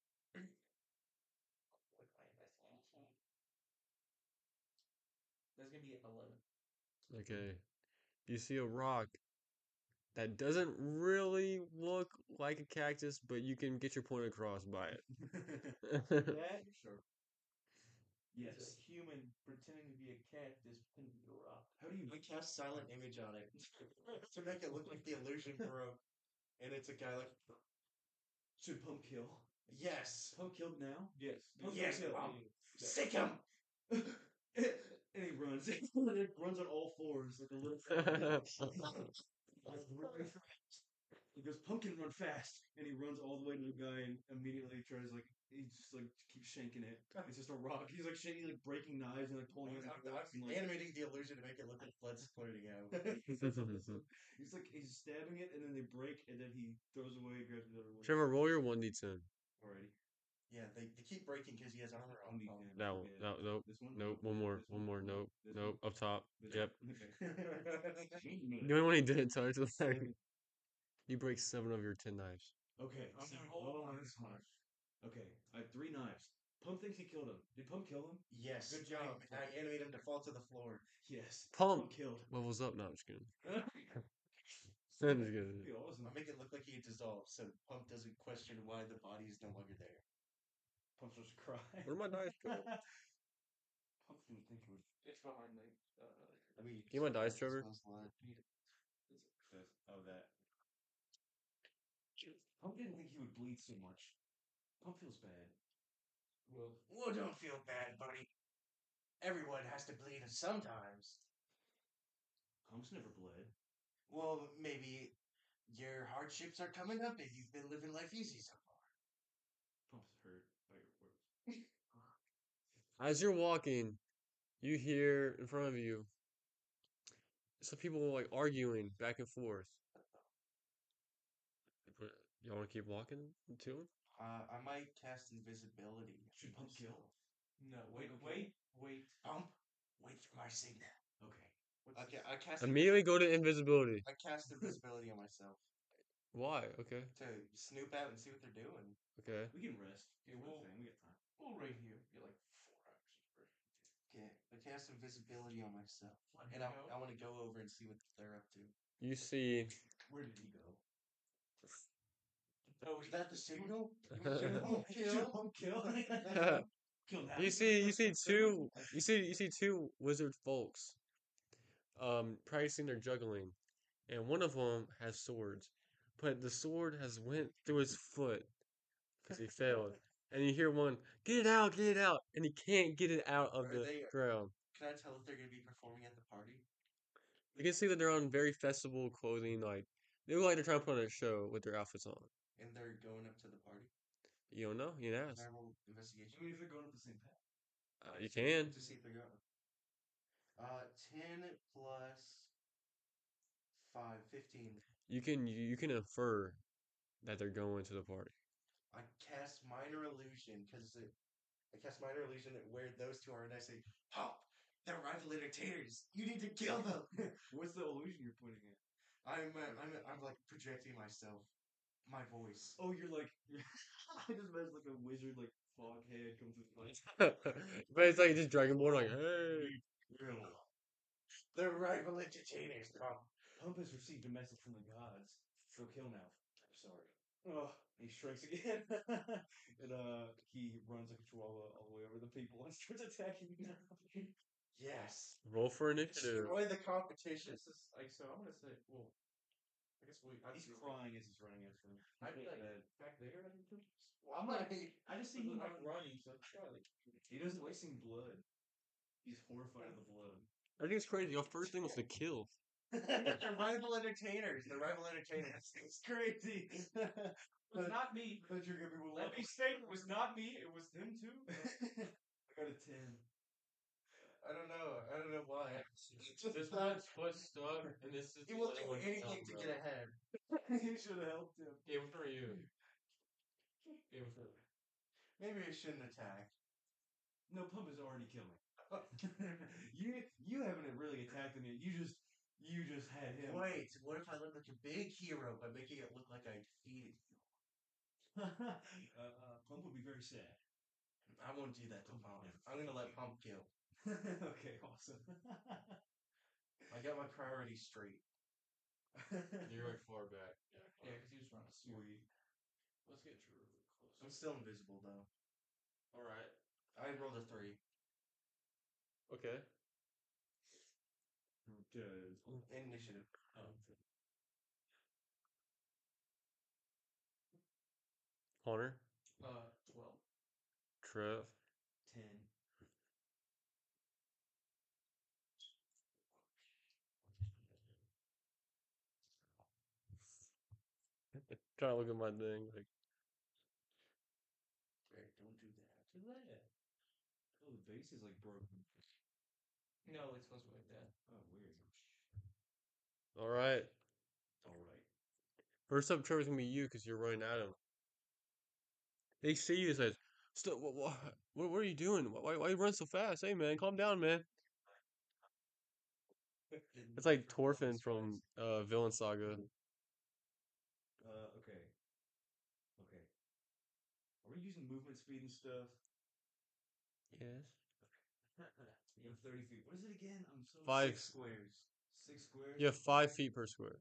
That's gonna be 11. Okay. You see a rock that doesn't really look like a cactus, but you can get your point across by it. That? Sure. Yes. It's a human pretending to be a cactus pretending to be a rock. How do you? We cast silent image on it to make it look like the illusion broke. And it's a guy like, Should Pump kill? yes, Pump killed now? Yes. Pump yes, kill. sick him. And he runs. He runs on all fours like a little. He goes, Pumpkin, run fast, and he runs all the way to the guy and immediately tries like he just like keeps shanking it. It's just a rock. He's like shaking, like breaking knives and like pulling it out. And, like, Animating the illusion to make it look like blood's splurting out. he's like he's stabbing it, and then they break, and then he throws away, grabs the other one. Trevor, roll your 1d10. Alrighty. Yeah, they keep breaking because he has armor on. Only That one. yeah. No, nope. This one? Nope. No. One more. This One more. No. Nope. This Nope. one? Up top. This Yep. one? Okay. The only one he didn't touch was like Seven. you break 7 of your 10 knives. Okay. Okay. I have 3 knives. Pump thinks he killed him. Did Pump kill him? Yes, Good job. I animate him to fall to the floor. Yes. Pump killed. levels up. No, I'm just kidding. That'd I'm just kidding. be awesome. I make it look like he dissolved, so Pump doesn't question why the body is no longer there. Pump starts to cry. Where my knives go? It's behind me. I mean, You want dice, Trevor? Oh, that. Pump didn't think he would bleed so much. Pump feels bad. Well, don't feel bad, buddy. Everyone has to bleed sometimes. Pump's never bled. Well, maybe your hardships are coming up and you've been living life easy so far. Pump's hurt by your words. As you're walking, you hear in front of you some people like arguing back and forth. You want to keep walking to him? I might cast invisibility. Should Pump kill? No, Wait, wait. Pump, wait for my signal. Okay. Okay, I cast Immediately go to invisibility. I cast invisibility on myself Why? Okay. to snoop out and see what they're doing. Okay. We can rest. Okay, It's we'll- one thing. We get time. We'll right here. Get like 4 hours. Okay, I cast invisibility on myself, Let and him I go. want to go over and see what they're up to. You see. Where did he go? Oh, is that the signal? Should Pump kill? Kill now. You see two wizard folks practicing their juggling, and one of them has swords, but the sword has went through his foot because he failed. And you hear one, get it out, and he can't get it out of Are the they- ground. Can I tell if they're going to be performing at the party? You can see that they're on very festival clothing, like they look like they're trying to put on a show with their outfits on. And they're going up to the party? You don't know? You can Can ask. I roll I investigation mean, if they're going up the same path. You can. to see if they're going? 10 plus 5, 15. You can infer that they're going to the party. I cast minor illusion because I cast minor illusion at where those two are, and I say, "Hop, they're rival entertainers. You need to kill them." What's the illusion you're putting in? I'm like projecting myself, my voice. Oh, you're like. I just imagine like a wizard, like fog head comes with like. But it's like just Dragonborn, like, hey. They're rival entertainers. Pump has received a message from the gods. Go kill now. I'm sorry. Oh, he shrinks again. And he runs like a chihuahua all the way over the people and starts attacking them. Yes. Roll for initiative. Destroy the competition. This is like so. I'm gonna say, well, I guess He's crying as he's running after him. I'd be like Bad. back there. Well, I'm like, I just see him like running. So Charlie. He doesn't like seeing blood. He's horrified of the blood. I think it's crazy. Your first thing was to kill. they're rival entertainers. They're rival entertainers. It's crazy. It was not me. But you're gonna be Let me state, it was not me. It was them too. I got a 10. I don't know why. This one's foot stuck, and this is He will do anything to get ahead. You should have helped him. Game for you. Game for Maybe I shouldn't attack. No, Pump is already killing. you haven't really attacked him yet. You just had him. Wait, what if I look like a big hero by making it look like I defeated you? Pump would be very sad. I won't do that to Pump. I'm gonna let Pump kill. Okay, awesome. I got my priorities straight. You're like far back. Yeah, because he was running. Sweet. Let's get Drew close. I'm still invisible though. All right. I rolled a 3. Okay. Initiative. Connor, 12. Trev, 10. trying to look at my thing. Like, Greg, don't do that. Look at that. Oh, the base is like broken. No, it's supposed to be like that. Oh, weird. all right. Alright. First up, Trevor's gonna be you because you're running at him. They see you and says, what are you doing? Why you run so fast? Hey man, calm down, man. It's like Torfin from Villain Saga. Okay. Okay. Are we using movement speed and stuff? Yes. You have 30 feet. What is it again? I'm so 5. 6 squares. 6 squares? You have 5 feet per square.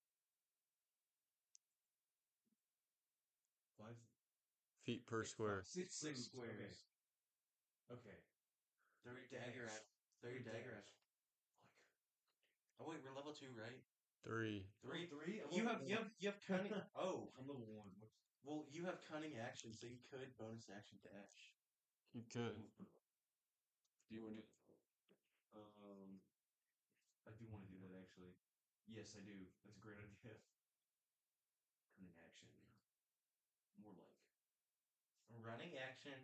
5 Feet per square. 6 6 squares. squares. Okay. Throw your dagger at Throw your Dash. dagger at. Oh wait, we're level 2, right? 3. Three. Three? I'm You level have you have one. you have cunning. Oh, I'm level 1. What's well, you have cunning action, so you could bonus action dash. You could. Do you want to? I do want to do that actually. Yes, I do. That's a great idea. Cunning action. More like. Running action.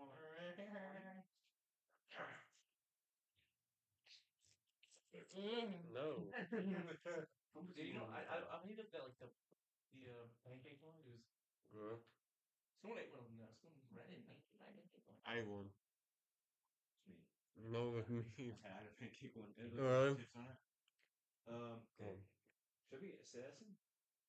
No. Dude, you know, I made up that like the pancake one. It was someone ate one of them. Now. Someone read it. I won. It's me. No, with me. Okay, I had a pancake one. It Alright. tips on it. Okay. Should I be assassin?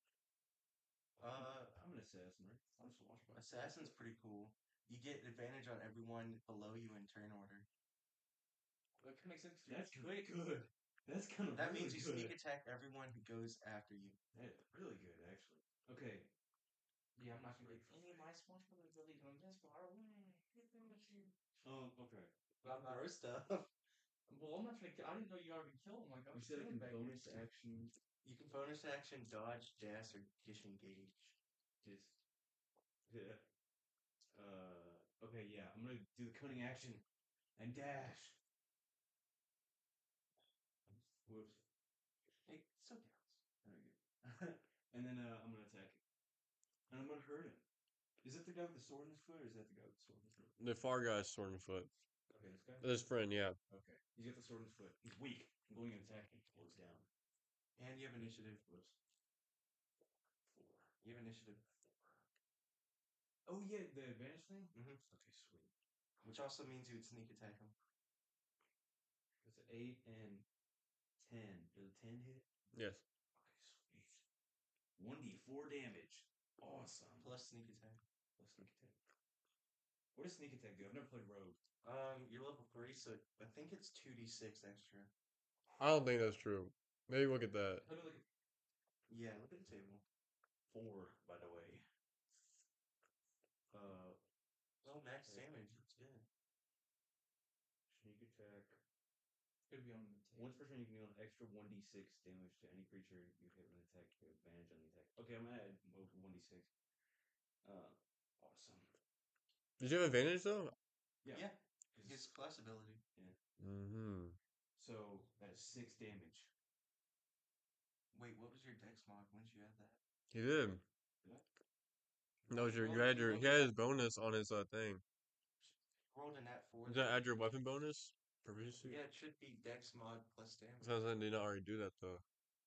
I'm an assassin, right? I'll just watch my Assassin's pretty cool. You get advantage on everyone below you in turn order. That can make sense. That's good. That's kind of That really means you good. sneak attack everyone who goes after you. That's really good, actually. Okay. Yeah, I'm not gonna be any of my small abilities on this far away. Okay. But I'm not. Throw stuff. Well, I'm not gonna. I didn't know you already killed him. Like I You was said I standing can back bonus here. action. You can bonus action dodge, dash, or disengage. Just. Yeah. Okay, yeah. I'm gonna do the cunning action and dash. Whoops. It still counts. Very good. And then I'm gonna attack him. And I'm gonna hurt him. Is that the guy with the sword in his foot, or is that the guy with the sword in his foot? The far guy's sword and foot. Okay, this guy? His friend, yeah. Okay. He's got the sword in his foot. He's weak. I'm going and attacking. Swords down. And you have initiative. Whoops. 4. You have initiative. 4. Oh yeah, the advantage thing? Mhm. Okay, sweet. Which also means you would sneak attack him. That's an 8 and 10. Does a 10 hit? Yes. Okay, sweet. 1d4 damage. Awesome. Plus sneak attack. Plus sneak attack. What does sneak attack do? I've never played rogue. You're level 3, so I think it's 2d6 extra. I don't think that's true. Maybe look at that. Let me look at. Yeah, look at the table. 4, by the way. Oh, max damage. That's good. Sneak attack. Could be on the table. Once per turn, you can deal an extra 1d6 damage to any creature you hit with an attack. You have advantage on the attack. Okay, I'm gonna add 1d6. Awesome. Did you have advantage though? Yeah. 'Cause- His class ability. Mm-hmm. So that is 6 damage. Wait, what was your dex mod? When did you add that? He did. Did I? No, you Roll- had you your rolled he had a his bonus on his thing. Rolled a nat 4. Did that add your weapon bonus? Proficiency? Yeah, it should be dex mod plus damage. Sounds like they not already do that though.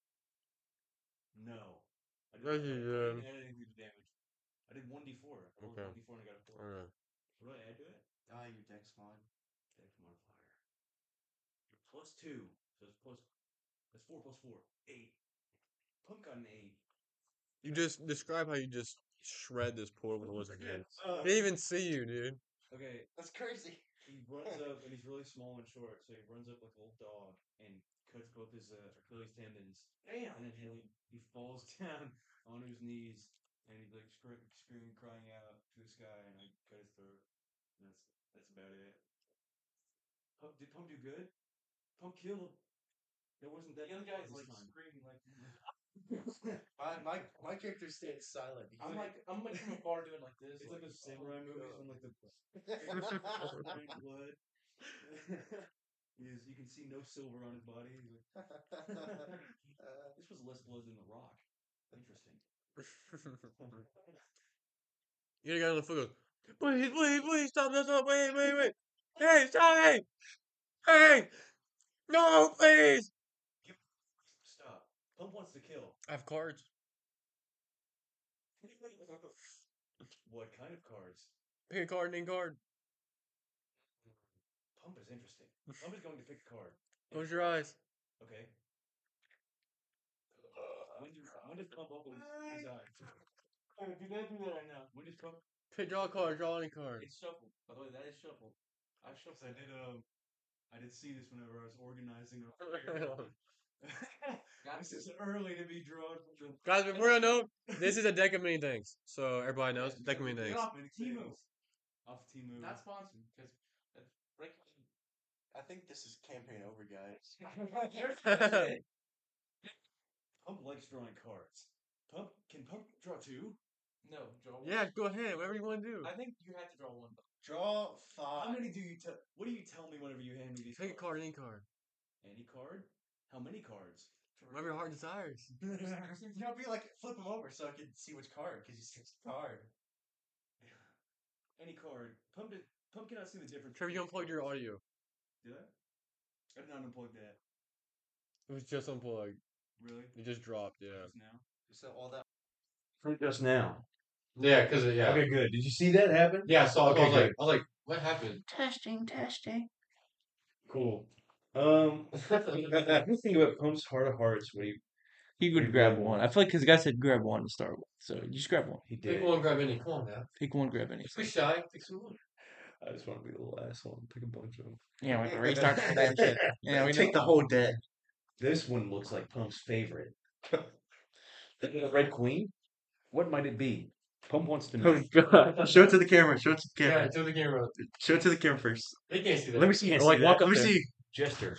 No. I Yes, you didn't did. add anything to damage. I did 1d4. I rolled Okay. 1d4 and I got a 4. Okay. What do I add to it? Your dex mod. Dex modifier. Plus 2. So it's plus. That's 4 plus 4. 8. Punk got an 8. You just describe how you just shred this poor one was again. Uh, They even see you, dude. Okay, That's crazy. he runs up and he's really small and short, so he runs up like a little dog and cuts both his Achilles tendons. Damn. And then he falls down on his knees and he's like screaming, crying out to the sky, and I cut his throat. And that's about it. Did Pump do good? Pump kill him. There wasn't that The other much guy's this like time. screaming like. My character stayed silent. I'm like from afar doing like this. It's like those samurai movies when like the blood. You can see no silver on his body. He's like, this was less blood than The Rock. Interesting. You got on the foot goes, please, stop this up, wait. Hey, stop, hey, no, please. Stop. Pump wants to kill. I have cards. What kind of cards? Pick a card, name card. Pump is interesting. Pump is going to pick a card. Close your eyes. Okay. When does Pump open his eyes? Do that right now. When does Pump? Draw a card, draw any card. It's shuffled. By the way, that is shuffled. I shuffled. I did see this whenever I was organizing. Guys, This is early to be drawn. Guys, before you know, this is a deck of many things. So everybody knows, deck of many Get things. off Timu. Off Timu. not sponsored because break. I think this is campaign over, guys. Pump likes drawing cards. Can Pump draw 2? No, draw one. Yeah, go ahead. Whatever you want to do. I think you have to draw one. Draw How 5. many do you tell? What do you tell me whenever you hand me these? Take a cards? card, any card. Any card? How many cards? Whatever your heart desires. I'll be like, flip them over so I can see which card, because you see which card. Any card. Pump cannot see the difference. Trevor, you unplugged your audio. Did I? I did not unplug that. It was just unplugged. Really? It just dropped, yeah. Just now? So all that. Just now. Yeah, because Okay, good. Did you see that happen? Yeah, so Okay, good. I was like, what happened? Testing. Cool. What do you think about Pump's Heart of Hearts? What do you? He would grab one. I feel like his guy said grab one to start with. So you just grab one. He Pick did. one, grab any. Come on now. Pick one, grab any. Be shy. Pick some one. I just want to be the last one. Pick a bunch of them. Yeah, we can restart the damn shit. Yeah, we Take know. the whole deck. This one looks like Pump's favorite. The Red Queen? What might it be? Pump wants to know. God. Show it to the camera. Show it to the Yeah, camera. to the camera. Show it to the camera first. They can't see that. Let me see. Like, walk up Let me there. see. Jester.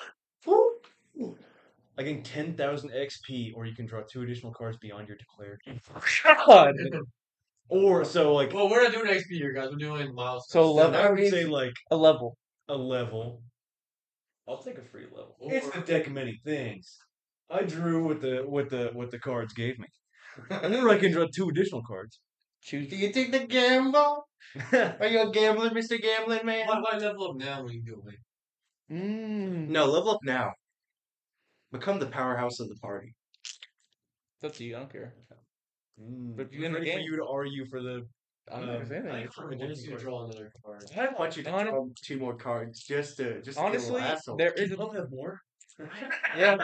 I gain 10,000 XP, or you can draw 2 additional cards beyond your declared. God. Or, so, like, Well, we're not doing XP here, guys. We're doing milestones. So level. I would say, like, A level. a level. I'll take a free level. Or- It's the deck of many things. I drew what the cards gave me. Or I can draw 2 additional cards. Choose. Do you take the gamble? Are you a gambler, Mr. Gambling Man? Why level up now when you do it? No, level up now. Become the powerhouse of the party. It's up to you. I don't care. But you in the ready for game. you to argue for the. I'm not gonna say I anything. just need to draw another card. I want you to Hon- draw 2 more cards just to be a Honestly, little asshole. there is a. Pump have more. Yeah.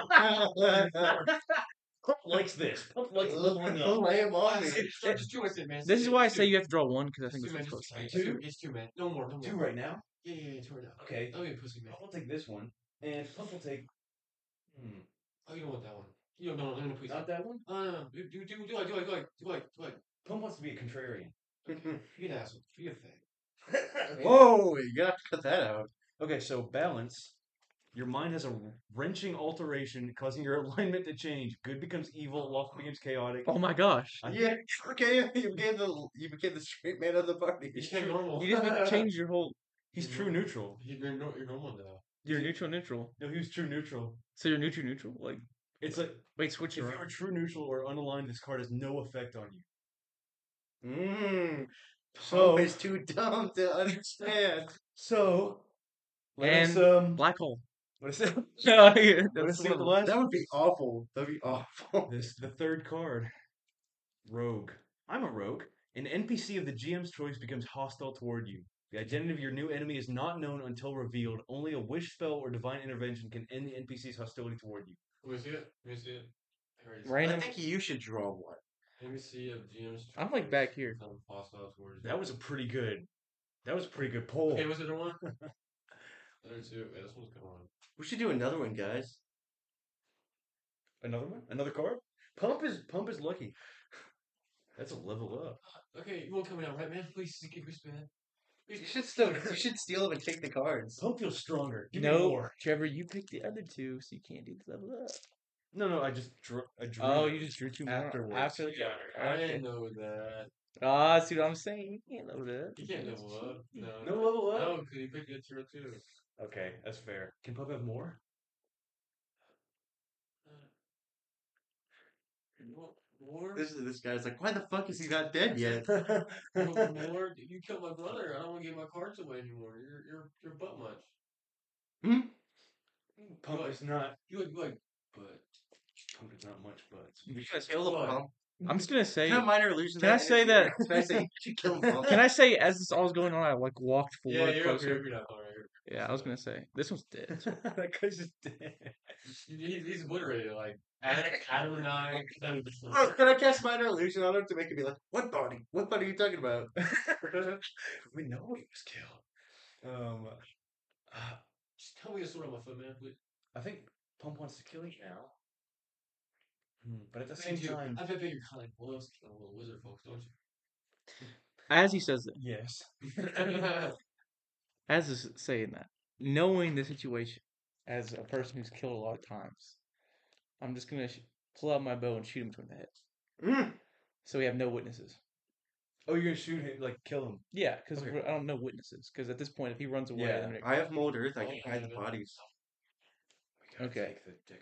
Pump likes this. Pump likes leveling up. Lay him on me. Just do it, man. This is why I say you have to draw one because I think It's this two, one's man. close. It's two, man. No more. 2 right now. Yeah, 2 right now. Okay. Don't be a pussy, man. Pump will take this one, and Pump will take. Oh, you don't want that one. You don't know. I'm gonna put Not that one. No. Do like. Pump wants to be a contrarian. Be an asshole. Be a thing. Whoa, you gotta cut that out. Okay, so balance. Your mind has a wrenching alteration, causing your alignment to change. Good becomes evil, lawful becomes chaotic. Oh my gosh. Yeah, okay, you became the straight man of the party. You became normal. You just changed your whole. He's true neutral. You're normal now. You're neutral. No, he was true neutral. So you're neutral. Like, It's like wait, switch if it you around. were true neutral or unaligned, this card has no effect on you. So it's too dumb to understand. So And let's black hole. what is it? Yeah, yeah, Let's that's see what the the last. That would be awful. That'd be awful. This the third card. Rogue. I'm a rogue. An NPC of the GM's choice becomes hostile toward you. The identity of your new enemy is not known until revealed. Only a wish spell or divine intervention can end the NPC's hostility toward you. Let me see it. Let me see it. I random. think you should draw one. Let me see if GM's. I'm, like, back here. Some hostile towards That was a pretty good. That was a pretty good poll. Okay, was it the one? Other two. Yeah, this one's going on. We should do another one, guys. Another one? Another card? Pump is lucky. That's a level up. Okay, you won't come out, right, man? Please give me man. You should steal them and take the cards. Pump feels stronger. Give me No, more. Trevor, you picked the other two, so you can't do the level up. No, I just drew. I drew Oh, you just drew two more afterwards. after the I didn't know that. Ah, see what I'm saying? You can't level that. You can't level up. No. No level up? No, because you picked it 0 2. Okay, that's fair. Can Pump have more? You want more? This guy's like, why the fuck is he not dead yet? You want more? You killed my brother. I don't want to give my cards away anymore. You're butt much. Pump is not. You like butt. Pump is not much butts. You should kill the pump. I'm just gonna say. Can I minor illusion? Can I say that? Can I say you should kill the pump? Can I say as this all was going on, I like walked Yeah, forward you're up closer. here. You're not right here. Yeah, I was gonna say this one's dead. That guy's just dead. He's obliterated. Like Adam and I. Oh, can I cast minor illusion on him to make it be like, what body? What body are you talking about? We know he was killed. Just tell me a sword on my foot, man, please. I think Pump wants to kill you now. But at the Thank same you. time, I bet you're kind of like boils killing little wizard folks, don't you? As he says it, yes. as is saying that. knowing the situation as a person who's killed a lot of times, I'm just gonna pull out my bow and shoot him between the head. Mm. So we have no witnesses. Oh, you're gonna shoot him, like kill him. Yeah, because Okay. I don't know witnesses. Because at this point, if he runs away, Yeah. then I have mold earth. I can hide the bodies. Okay.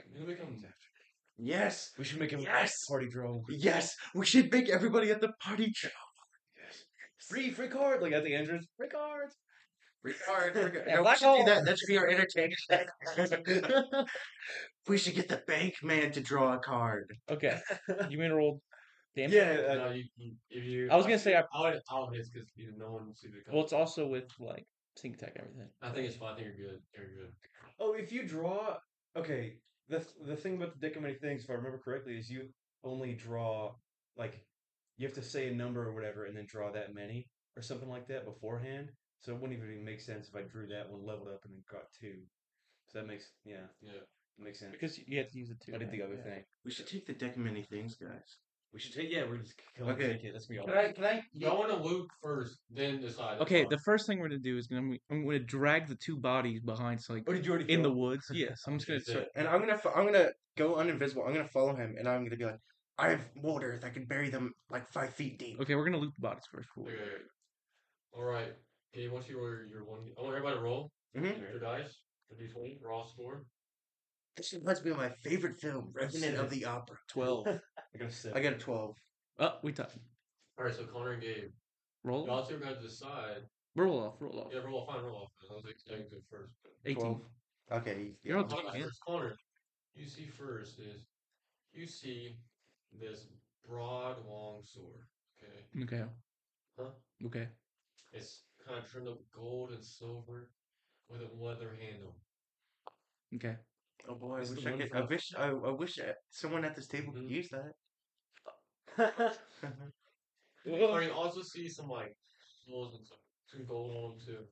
Yes. We should make him Yes. party drone. Yes. We should make everybody at the party jump. Free card, like at the entrance. Free cards. Regard. Yeah, No, we black should do hole. that. That should be our entertainment. We should get the bank man to draw a card. Okay. You mean to roll damage? Yeah. No, if you. I was gonna say I'll hit because no one will see the. Well, it's also with like sync attack and everything. I think it's fine. I think you're good. You're good. Oh, if you draw, okay. The thing about the Dick of Many Things, if I remember correctly, is you only draw like you have to say a number or whatever, and then draw that many or something like that beforehand. So it wouldn't even make sense if I drew that one, leveled up, and then got 2. So that makes Yeah. it makes sense. Because you have to use it too. I did the other yeah. thing. We should take the deck of many things, guys. We should take. Yeah, we're just killing Okay. the kid. That's gonna be all. Can I? Go into Luke first, then decide. Okay, the first thing we're gonna do is I'm gonna drag the 2 bodies behind, so like Oh, did you already in the kill him? woods. Yes, I'm just gonna That's start. it. And I'm gonna go uninvisible. I'm gonna follow him, and I'm gonna be like, I have mold earth. I can bury them like 5 feet deep. Okay, we're gonna loot the bodies first. Okay. All right. Okay, once you roll your one, I want everybody to roll Mhm. your dice. Your d20, raw score. This reminds me of my favorite film, Revenant of the Opera. 12. I got a 7. I got a 12. Oh, we tied. All right, so Connor and Gabe. Roll. Y'all two got to decide. Roll off. Roll off. Yeah, roll off. I was expecting to first. 18. 12. Okay. You're on Connor, man. first. Connor, you see first is you see this broad, long sword. Okay. Okay. Huh? Okay. It's kind of trimmed up with gold and silver with a leather handle. Okay. Oh boy, I It's wish the I one could. from- I wish someone at this table could Mhm. use that. Or you also see some like jewels and some gold on them too.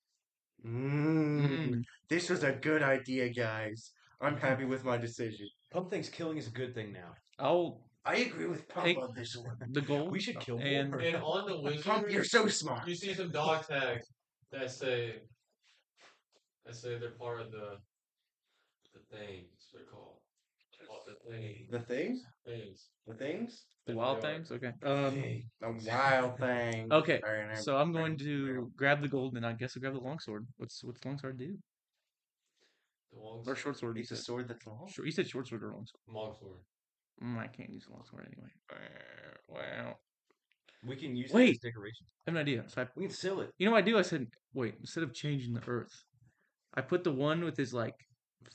Mmm. This was a good idea, guys. I'm happy with my decision. Pump thinks killing is a good thing now. I'll I agree with Pump Take- on this one. the gold. We should kill And- more. And on the wizard, Pump, you're so smart. you see some dog tags that say they're part of the things they're called. The things? Things. The things? The wild things. Okay. The wild thing. Okay. Very nice. So I'm going to grab the gold, and I guess I'll grab the longsword. What's the longsword do? The long Or short sword? You It's a said. sword that's long. You said short sword or longsword. long sword. I can't use a longsword anyway. Wow. We can use Wait. it as decoration. I have an idea. So We can sell it. you know what I do? I said, wait, instead of changing the earth, I put the one with his like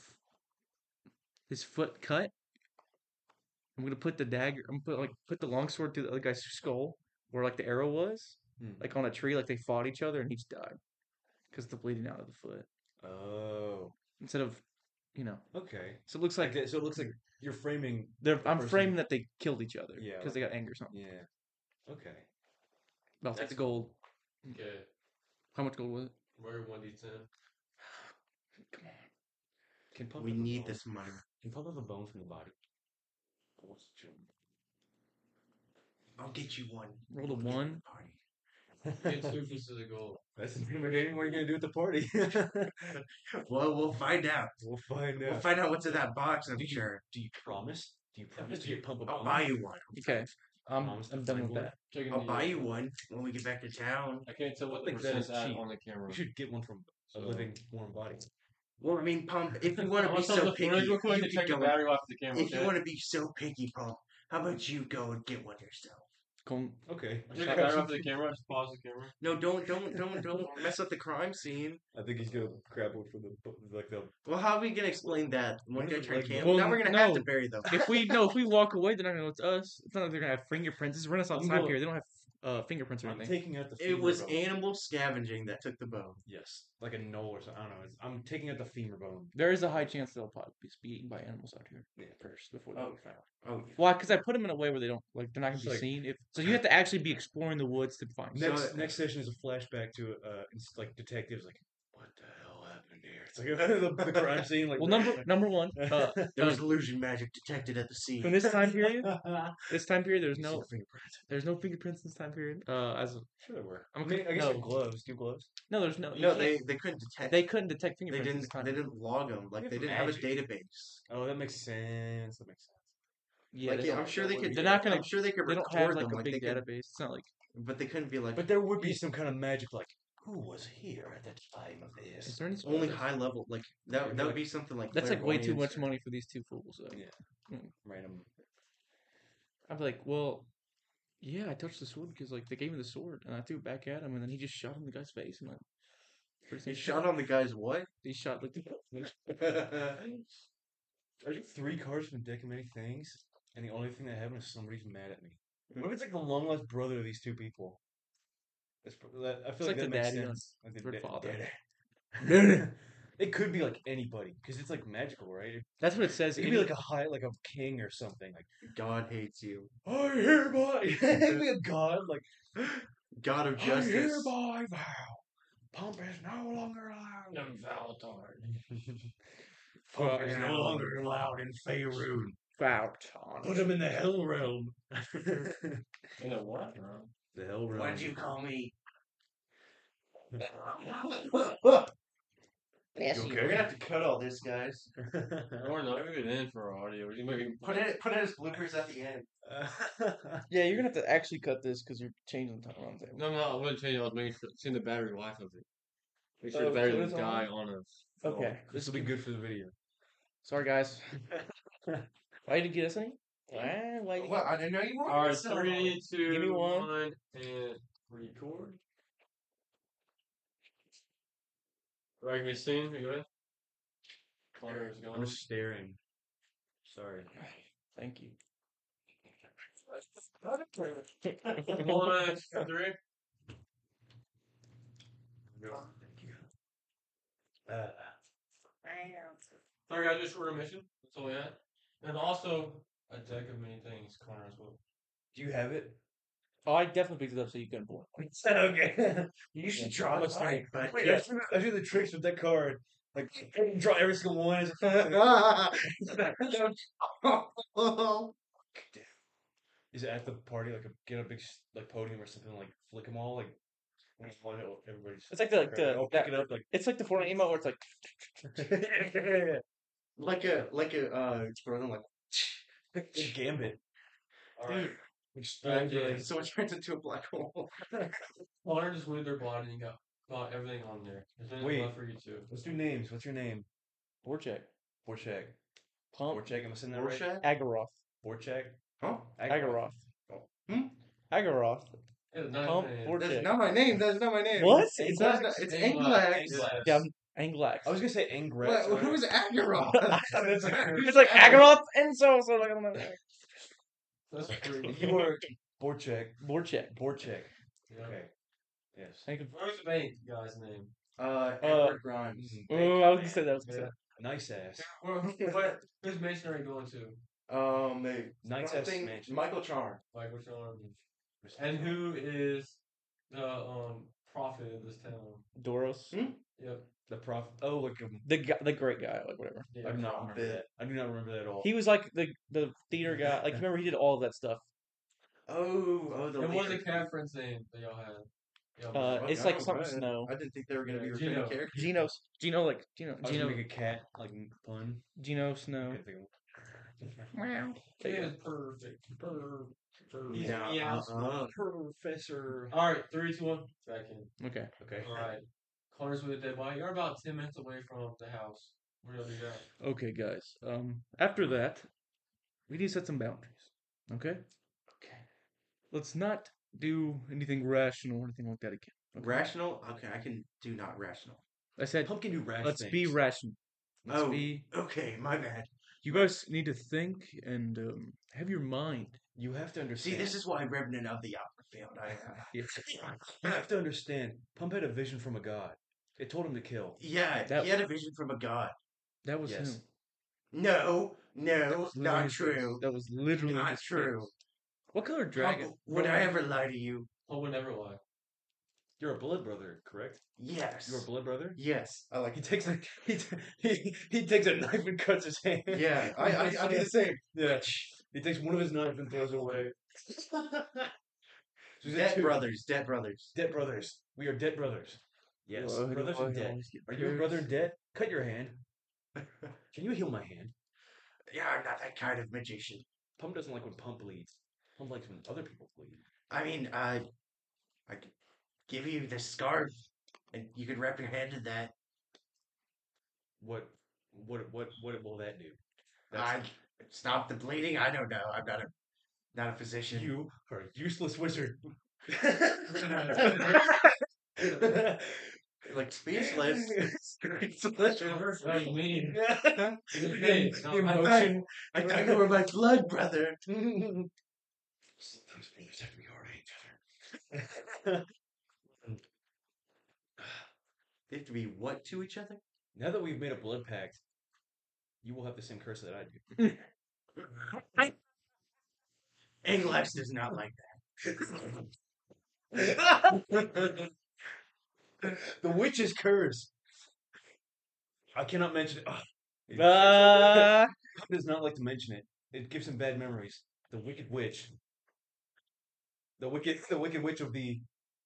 his foot cut. I'm gonna put the dagger. I'm gonna put the longsword through the other guy's skull, where like the arrow was, like on a tree, like they fought each other and each died because of the bleeding out of the foot. Oh. Instead of, Okay. so it looks like So it looks like you're framing. I'm person. framing that they killed each other Yeah, because they got angry or something. Yeah. Okay. But I'll take the gold. Okay. How much gold was it? Roll 1d10. Come on. Can Pump We have a need bone? this money. Can Pump have a bone from the body? I'll get you one. Roll a 1. Get 2 pieces of gold. That's intimidating. What are you gonna do at the party? Well, we'll find out. We'll find We'll out. find out what's in that box, I'm sure. Do you promise? Do you promise to get Pump a bone? I'll buy you one. Okay. I'm Promise to done find with one? that. Checking I'll the, buy you one when we get back to town. I can't tell what the think that percent is at cheap. on the camera. We should get one from a So- living, warm body. Well, I mean, Pump, if you want to I be want so something picky, real quick you to could check the go. battery off the camera. If you want to be so picky, Pump, how about you go and get one yourself? Gold. Okay. Check the battery off the camera. Just pause the camera. No, don't mess up the crime scene. I think he's gonna grab one from the Well, how are we gonna explain that? One What guy if turned like- cannibal. Well, Now we're gonna have no. to bury them. If we walk away, they're not gonna know it's us. It's not like they're gonna have fingerprints. This is Renaissance I'm time going- period. They don't have fingerprints or I'm anything. taking out the. It femur was bone. animal scavenging that took the bone. Yes, like a knoll or something. I don't know. I'm taking out the femur bone. There is a high chance they'll probably be eaten by animals out here first before they Oh. get found. Oh, Why? Because I put them in a way where they're not gonna Just be like- seen. So you have to actually be exploring the woods to find. So- Next session is a flashback to like detectives like, what the hell happened in here. It's like the crime scene. Like Well, number one, There was illusion magic detected at the scene. in this time period, there's You see no the fingerprints. there's no fingerprints in this time period. Sure there were. I'm I mean, I guess no. no. Gloves. Do gloves? No, there's no. No, they couldn't detect. They couldn't detect They fingerprints. in didn't. this time They period. didn't log them. Like It's they didn't have a magic. database. Oh, that makes sense. That makes sense. Yeah, Like they yeah, don't- I'm sure they could. They're not gonna. I'm sure they could They record don't have like them. a Like big they could, database. It's not like but they couldn't be like. But there would be some kind of magic, like who was here at the time of is this? there any only spoilers? high level. Like Yeah, that would be something like. That's like way too clairvoyance much or- money for these two fools. Though. Yeah. Random. I'd be like, well, yeah, I touched the sword because like they gave me the sword and I threw it back at him and then he just shot in the guy's face and like. He shot on the guy's what? He shot like. I get 3 cards from a deck of many things, and the only thing that happened is somebody's mad at me. What if it's like the long lost brother of these two people? I feel It's like like that the makes daddy on sense. Like the Third Father. daddy. It could be like anybody, because it's like magical, right? That's what it says. It could be like a king or something. Like God hates you. I hereby, it could be a god. Like God of I justice. hereby vow, Pump is no longer allowed. No, Valentine. Pump is no longer allowed in Faerun. Put him in the Hell Realm. In a what? The Hell Realm. What'd you call me? You We're okay? gonna have to cut all this, guys. Or not even in for audio. You maybe Put it as bloopers at the end. Yeah, you're gonna have to actually cut this because you're changing the time on table. No, I wouldn't tell you. I was making sure, seeing the battery life of it. Make sure Oh, the battery so doesn't it's on? die on us. Okay. This will be good for the video. Sorry, guys. Why you didn't get us any? Why you Well, I didn't know you wanted All right, so 3, 2, Give me one. 1, and record. All right, can we sing? Are you good? Connor is I'm going. just staring. Sorry. Thank you. 1, 3. Thank you. Sorry, guys, just short mission. That's all we had. And also a deck of many things, Connor as well. Do you have it? Oh, I definitely picked it up so you couldn't pull it. Okay. You should draw the fight, but Wait, I do the tricks with that card. Like, draw every single one. As Is it at the party, like, get a big like podium or something, like, flick them all? Like, everybody's. It's like the I'll pick it up, like. it's like the Fortnite emote where it's like like a throwing like Gambit. Alright. Dude. so it turns into a black hole. Connor just went their body and got everything on there. There's nothing Wait. left for you two. Let's do names. What's your name? Vorchek, Borchak. Pump, Borchak, am I saying that right? Rorschach? Agaroth, Borchak? Huh? Agaroth, Hmm? Agaroth, It's not Pump, even- Vorchek. That's not my name. That's not my name. What? It's Anglax? not. It's Anglax. Anglax. Yeah, Anglax. I was gonna say Angrex. What, who's Agaroth? It's like Agaroth and so like I don't know. That's pretty. You were Borchak. Vorchek. Borchak. Yeah. Okay. Yes. Thank you. What's the bank guy's name? Edward Grimes. Oh, I was gonna say that. I was gonna say that. Nice ass. What? Whose mansion are you going to? Nice ass something- mansion. Michael Charm. Michael Charm. And who is the prophet of this town? Doros, Yep. The prof. Oh, like the great guy, like whatever. I do not remember that. I do not remember that at all. He was like the theater guy. Like remember he did all of that stuff. Oh, the And what was the leader. Catherine name that y'all had? Y'all It's like something snow. I didn't think they were gonna be Yeah, repeating Gino. characters. Gino I was Gino gonna make a cat like pun. Gino Snow. Couldn't think of Wow. He is perfect. Perfect. Yeah. Meows. Professor. All right, 3, 2, 1. Back in. Okay. Okay. All right. Connor's with a dead body. You're about 10 minutes away from the house. Where do you do that? Okay, guys. After that, we need to set some boundaries. Okay. Okay. Let's not do anything rational or anything like that again. Okay? Rational? Okay, I can do not rational. I said, Pumpkin do rash let's things. be rational. Let's Oh. be. Okay, my bad. You guys need to think and have your mind. You have to See, understand. this is why Revenant of the Opera failed. Yeah. You have to understand. Pump had a vision from a god. It told him to kill. Yeah, That- he had a vision from a god. That was Yes. him. No, That was literally not his true. face. That was literally Not his true. face. What color dragon? Would I ever lie to you? I would never lie. You're a blood brother, correct? Yes. You're a blood brother. Yes. I like. He takes a he takes a knife and cuts his hand. Yeah, I do the same. Yeah. He takes one of his knives and throws it away. So Dead brothers. Dead brothers. Dead brothers. We are dead brothers. Yes, Why do brothers I and dead. always get Are you a brother in debt? Cut your hand. Can you heal my hand? Yeah, I'm not that kind of magician. Pump doesn't like when Pump bleeds. Pump likes when other people bleed. I mean, I could give you this scarf, and you could wrap your hand in that. What will that do? I stop the bleeding. I don't know. I'm not a physician. You are a useless wizard. Like speechless. What do you mean? The emotion. I thought you were my blood brother. Sometimes brothers have to be hard on each other. They have to be what to each other? Now that we've made a blood pact, you will have the same curse that I do. Anglex is not like The witch's curse. I cannot mention it. He does not like to mention it. It gives him bad memories. The wicked witch. The wicked witch of the.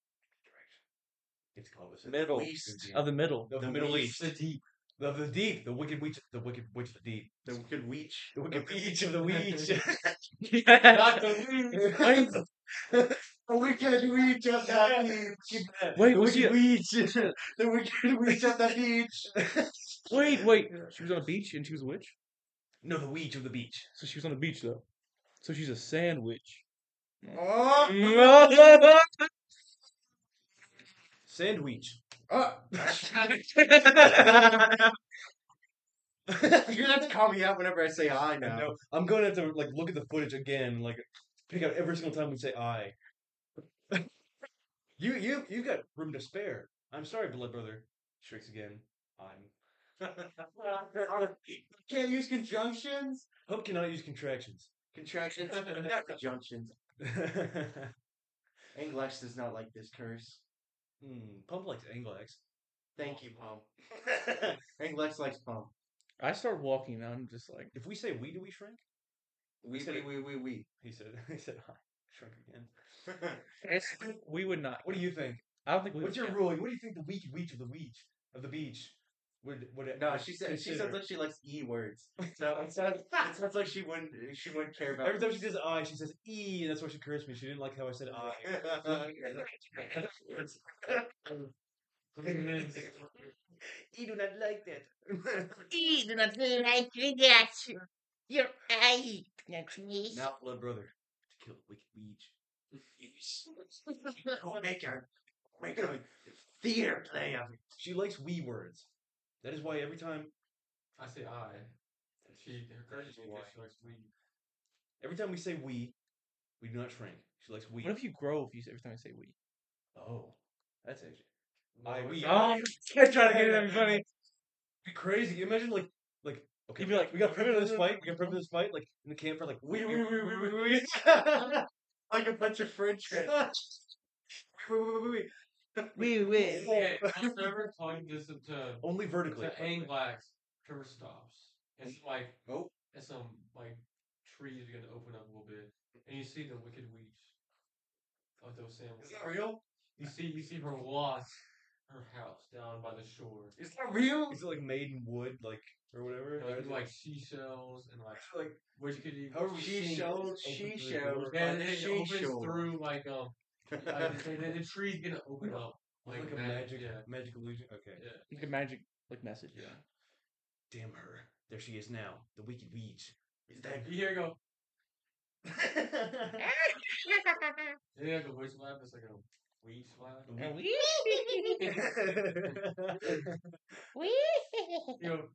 It's called this. Middle. East. Of the middle. Of the The Middle East. East. The deep. Of the deep. The wicked witch. The wicked witch of the deep. The wicked witch. The wicked witch of the witch. Not the Wait, The wicked witch of the beach. wait, The was she? wicked witch. The wicked witch of the beach. Wait. She was on a beach and she was a witch. No, the witch of the beach. So she was on the beach though. So she's a sandwich. Oh. Sandwich. Oh. You're gonna have to call me out whenever I say hi now. No, I'm going to have to like look at the footage again, like pick out every single time we say I. You got room to spare. I'm sorry, blood brother. Shrieks again. I'm. Can't use conjunctions. Hope cannot use contractions. Contractions, not conjunctions. Anglex does not like this curse. Pump likes Anglex. Thank you, Pump. Anglex likes Pump. I start walking and I'm just like, If we say we, do we shrink? We. He said I. Shrink again. we would not. What do you think? I don't think we What's would. your ruling? What do you think the wicked witch of the beach would No, she sounds like she likes E words. So it sounds like she wouldn't care about. Every time she says I, she says E, and that's why she cursed me. She didn't like how I said I. E do not like that. You do not feel like that. Your eye, please. Now, blood brother, to kill the wicked witch. Make a theater play of it. She likes we words. That is why every time I say I. She encourages me because she likes weed. every time we say we do not shrink. She likes we. What if you grow if you every time I say we? Oh, that's actually. We. Oh, I'm trying to get it funny. Be crazy. Imagine like okay. You'd be like, we got prepped for this fight. We got prepped for this fight. Like in the campfire, like We. Like a bunch of French. We win. Okay, I'm never talking this into Only vertically. Anglax Trevor stops. And some like Oh. and some like trees are gonna open up a little bit. And you see the wicked witch of those sandwiches. Is that real? You see her walk her house down by the shore. Is that real? Is it like made in wood, like or whatever? Like seashells and like which could you Oh, seashells. and it opens Seashore. through like the tree's gonna open up Like a magic. magic illusion. Okay. Yeah. Like a magic like message. Yeah. Damn her. There she is now. The wicked witch. Is that You hear it go. Yeah, the witch laugh is like a witch laugh. You go,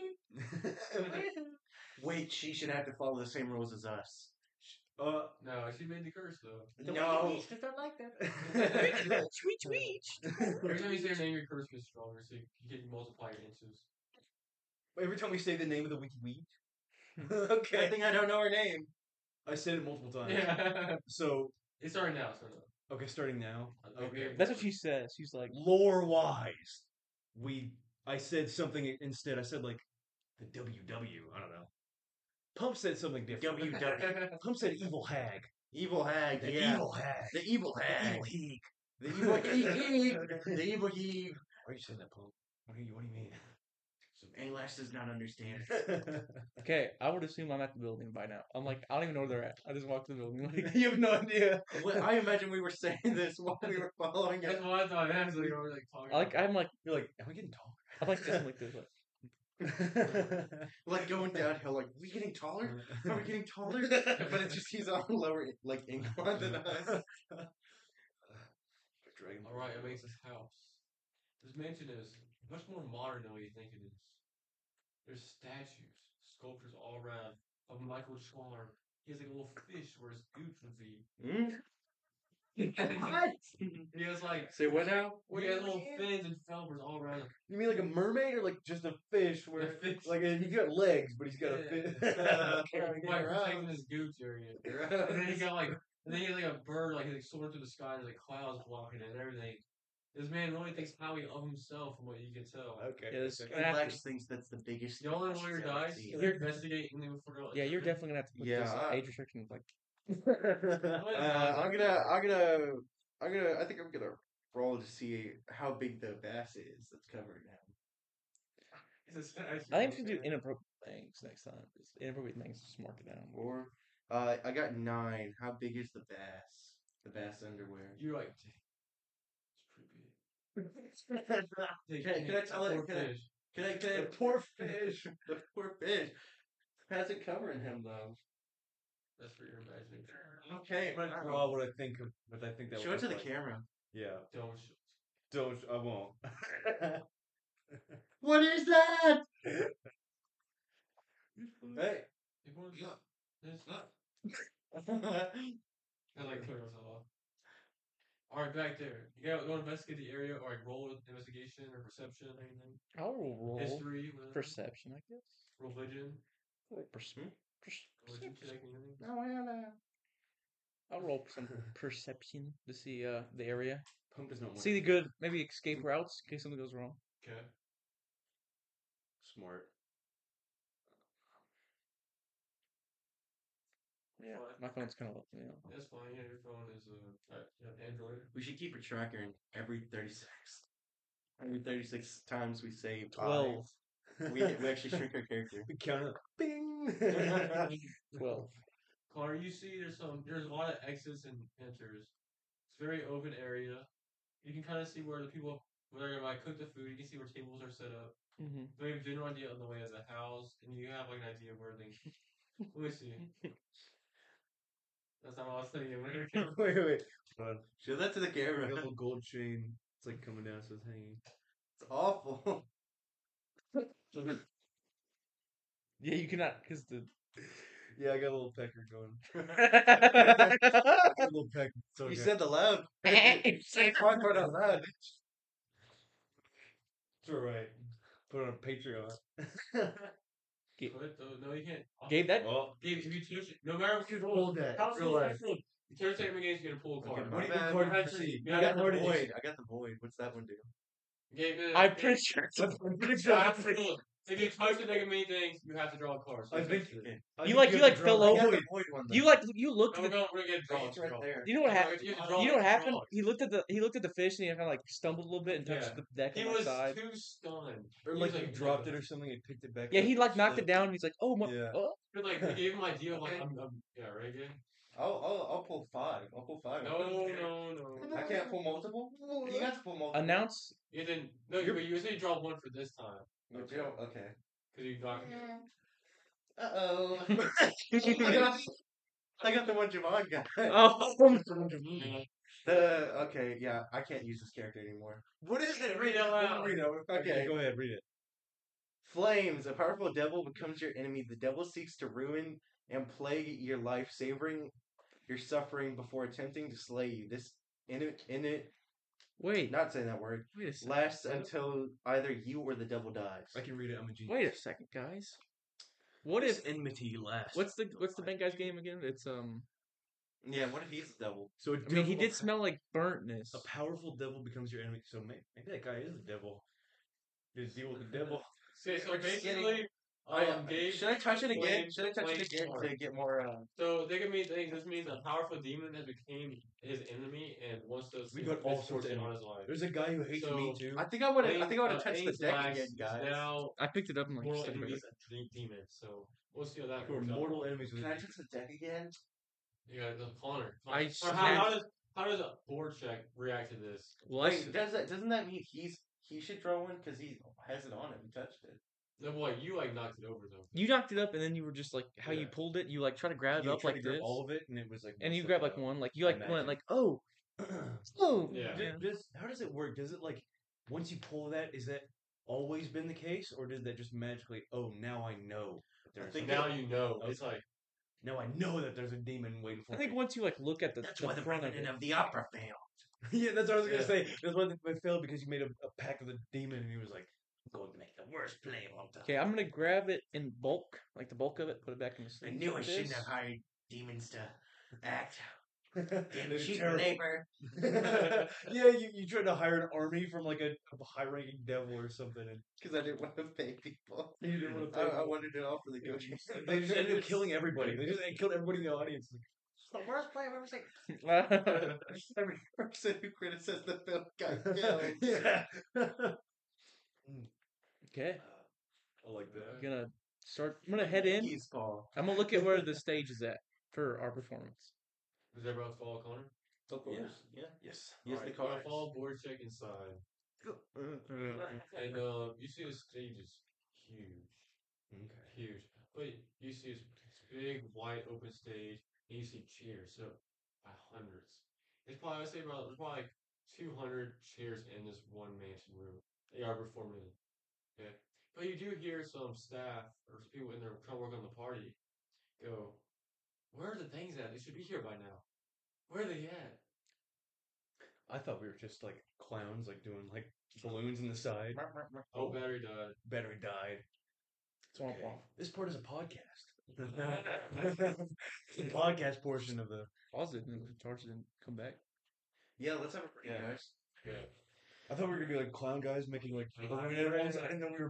Wait, she should have to follow the same rules as us. no, she made the curse though. No. does not like that. Every time you say her name, your curse gets stronger, so you can multiply your inches. Every time we say the name of the wicked witch. I Okay. think I don't know her name. I said it multiple times. Yeah. So It's starting now, so no. Okay, starting now. Okay. That's what she says. She's like, Lore wise, I said something instead. I said like the WW. I don't know. Pump said something different. WW. Pump said evil hag. Evil hag, The yeah. evil hag. The evil The hag. evil heek. The evil heave. The evil heave. Why are you saying that, Pump? What do you mean? Anglash does not understand. okay, I would assume I'm at the building by now. I'm like, I don't even know where they're at. I just walked to the building. Like, You have no idea. Well, I imagine we were saying this while we were following That's it. what I thought. Actually, you were like talking. I'm like, You're like, am I getting taller? I'm like this, I'm like this. Like, Like going downhill, like, we getting taller? Are we getting taller? But it's just he's on lower, like, incline than us. Dragon. All right, it makes this house. This mansion is much more modern than what you think it is. There's statues, sculptures all around of Michael Schwarm. He has like a little fish where his gooch would be. What? He has like Say what now? we got little fins and felbers all around him. You mean like a mermaid or like just a fish where A fish. like he's got legs but he's got a Yeah. fish? Like protecting his gooch area. And then he got like, and then he has like a bird, like he's like soaring through the sky. There's like clouds blocking it and everything. This man really thinks highly of himself, from what you can tell. Okay. yeah, this, And Lex thinks that's the biggest. The only she's lawyer ever dies. seen. You're investigating him for real. yeah, you're definitely gonna have to put Yeah, this I- age restriction. Like, I think I'm gonna roll to see how big the bass is that's covering him. I think we should do inappropriate things next time. 'Cause inappropriate things, just mark it down. Or, I got 9. How big is the bass? The bass underwear. You're like, "Dang, it's pretty big." Can I tell it? Poor Can I- fish. The poor fish. The poor fish. How's it covering him though? That's what you're imagining. Okay, I'm gonna draw what I think of what I think that show would it to the look like. camera. Yeah. Don't show. Don't I won't. What is that? Hey. People are not. It's not. I like clear myself off. Alright, back there. You gotta go investigate the area or like roll with investigation or perception, anything. I'll roll History, whatever. perception, I guess. Religion. Perception. Religion check, anything. I'll roll some perception to see the area. Pump does not want See the good, maybe escape routes in case something goes wrong. Okay. smart. Yeah, Fine. my phone's kind of That's fine. Yeah, your phone is Android. We should keep a tracker and every 36. Every 36 times we say 12. we actually shrink our character. We count it. Bing. 12. Connor, you see there's a lot of exits and enters. It's a very open area. You can kind of see where the people, where they're gonna cook the food. You can see where tables are set up. Mm-hmm. So you have a general idea on the way as a house, and you have like an idea of where things. Let me see. That's not what I was thinking. wait. Hold on. Show that to the Got camera. a little gold chain. It's like coming down, so it's hanging. It's awful. Yeah, you cannot, because the. Yeah, I got a little pecker going. yeah, A little pecker. It's okay. You said the loud. Say Talk part out loud. It's alright. Put it on Patreon. Put it though. No, you can't. Gabe, that. Oh, Gabe, if you touch it, no matter what you roll, hold that. how's Real life. you touch the same games, you're gonna pull a card. Okay, What do you my think bad. card You have you to- see? you I have got to the roll it. void. I got the void. What's that one do? Gabe, I'm pretty sure it's a. I'm pretty you sure. have to roll it. If you touch the negative many things, you have to draw a card. So I you think. touch it. I You think like- have you like to fell draw- I over. got the void one. Though. You looked No, at the. we're gonna draw. It's right there. You know what happened? You have to draw. You know what draw. happened? He looked at the fish and he kind of like stumbled a little bit and touched Yeah. the deck He on my was side. too stunned. Or He like was, you dropped it or something and picked it back Yeah, up. he like knocked it Slid. down and he's like, oh my. Yeah. Oh. But like we gave him an idea of like I'm yeah, right, Gabe? I'll pull 5. I'll pull 5. No. I can't pull multiple. You have to pull multiple. Announce. You didn't. No, you said you draw one for this time But you don't- Okay. because you got. Uh-oh. I got the one Javon got. Oh. Okay, yeah, I can't use this character anymore. What is it? Read it out loud. Read it. Okay. Go ahead, read it. Flames. A powerful devil becomes your enemy. The devil seeks to ruin and plague your life, savoring your suffering before attempting to slay you. This Wait. not saying that word, Wait a second. lasts until either you or the devil dies. I can read it. I'm a genius. Wait a second, guys. What if? enmity lasts? What's the bad guy's game again? It's Yeah, what if he's the devil? So I mean, he did smell like burntness. a powerful devil becomes your enemy. So maybe that guy is the devil. Just deal with the devil. So We're just basically, Gabe Should I touch it again? explained- Should I touch it explained again more. to get more? So this means a powerful demon has became his enemy and wants to We see got all sorts of misfortune on enemies. his life. There's a guy who hates me So, too. I think I would have touched the Ains deck Lax again, is guys. now I picked it up and like mortal set it enemies back. and demons. So we'll see how that Who are works out. mortal enemies with Can I touch the deck again? You got Connor. I Connor, how does a board check react to this? Well, I Wait, doesn't that mean he should throw one because he has it on him and touched it? No, boy, you knocked it over though. you knocked it up, and then you were just like how you Yeah. pulled it. You like try to grab it You up tried like to grab this, all of it, and it was like. and you stuck grab like out. one. Like you like I went like imagine. oh Yeah. How does it work? Does it like once you pull that? Is that always been the case, or did that just magically? Oh, now I know. That there's So now you know. It's Okay. like now I know that there's a demon waiting for I think me. once you like look at the That's why the front of president it. of the opera failed. Yeah, that's what I was gonna Yeah. say. That's why they failed because you made a pact with a demon, and he was like, I'm going to make the worst play of all time. Okay, I'm gonna grab it in bulk, like the bulk of it, put it back in the I sleeve. knew I like shouldn't this. have hired demons to act. They're Damn cheap terrible. labor. Yeah, you tried to hire an army from like a high-ranking devil or something, and Because I didn't want to pay people. you didn't want to I, pay. I wanted it all for the good. They just ended up killing everybody. They killed everybody in the audience. It's the worst play I've ever seen. Every person who criticized the film got killed. Yeah. Okay, I like that. I'm gonna start. I'm gonna head in. Yankees, Paul. I'm gonna look at where the stage is at for our performance. does everyone else follow Connor? Of course. Yeah. Yes. Use Alright, the Connor, cards. follow board check inside. And you see the stage is huge. Okay. Huge. But you see this big white open stage and you see chairs, so by hundreds. It's probably I'd say about there's probably like 200 chairs in this one mansion room. They are performing. Okay. But you do hear some staff or some people in there trying to work on the party go, where are the things at? They should be here by now. Where are they at? I thought we were just like clowns, like doing like balloons in the side. Oh, battery died. Battery died. Swamp womp. This part is a podcast. The podcast portion of the. Paused it and the charge didn't come back. Yeah, let's have a party, Yeah. guys. Yeah. I thought we were gonna be like clown guys making like balloon animals. I didn't know we were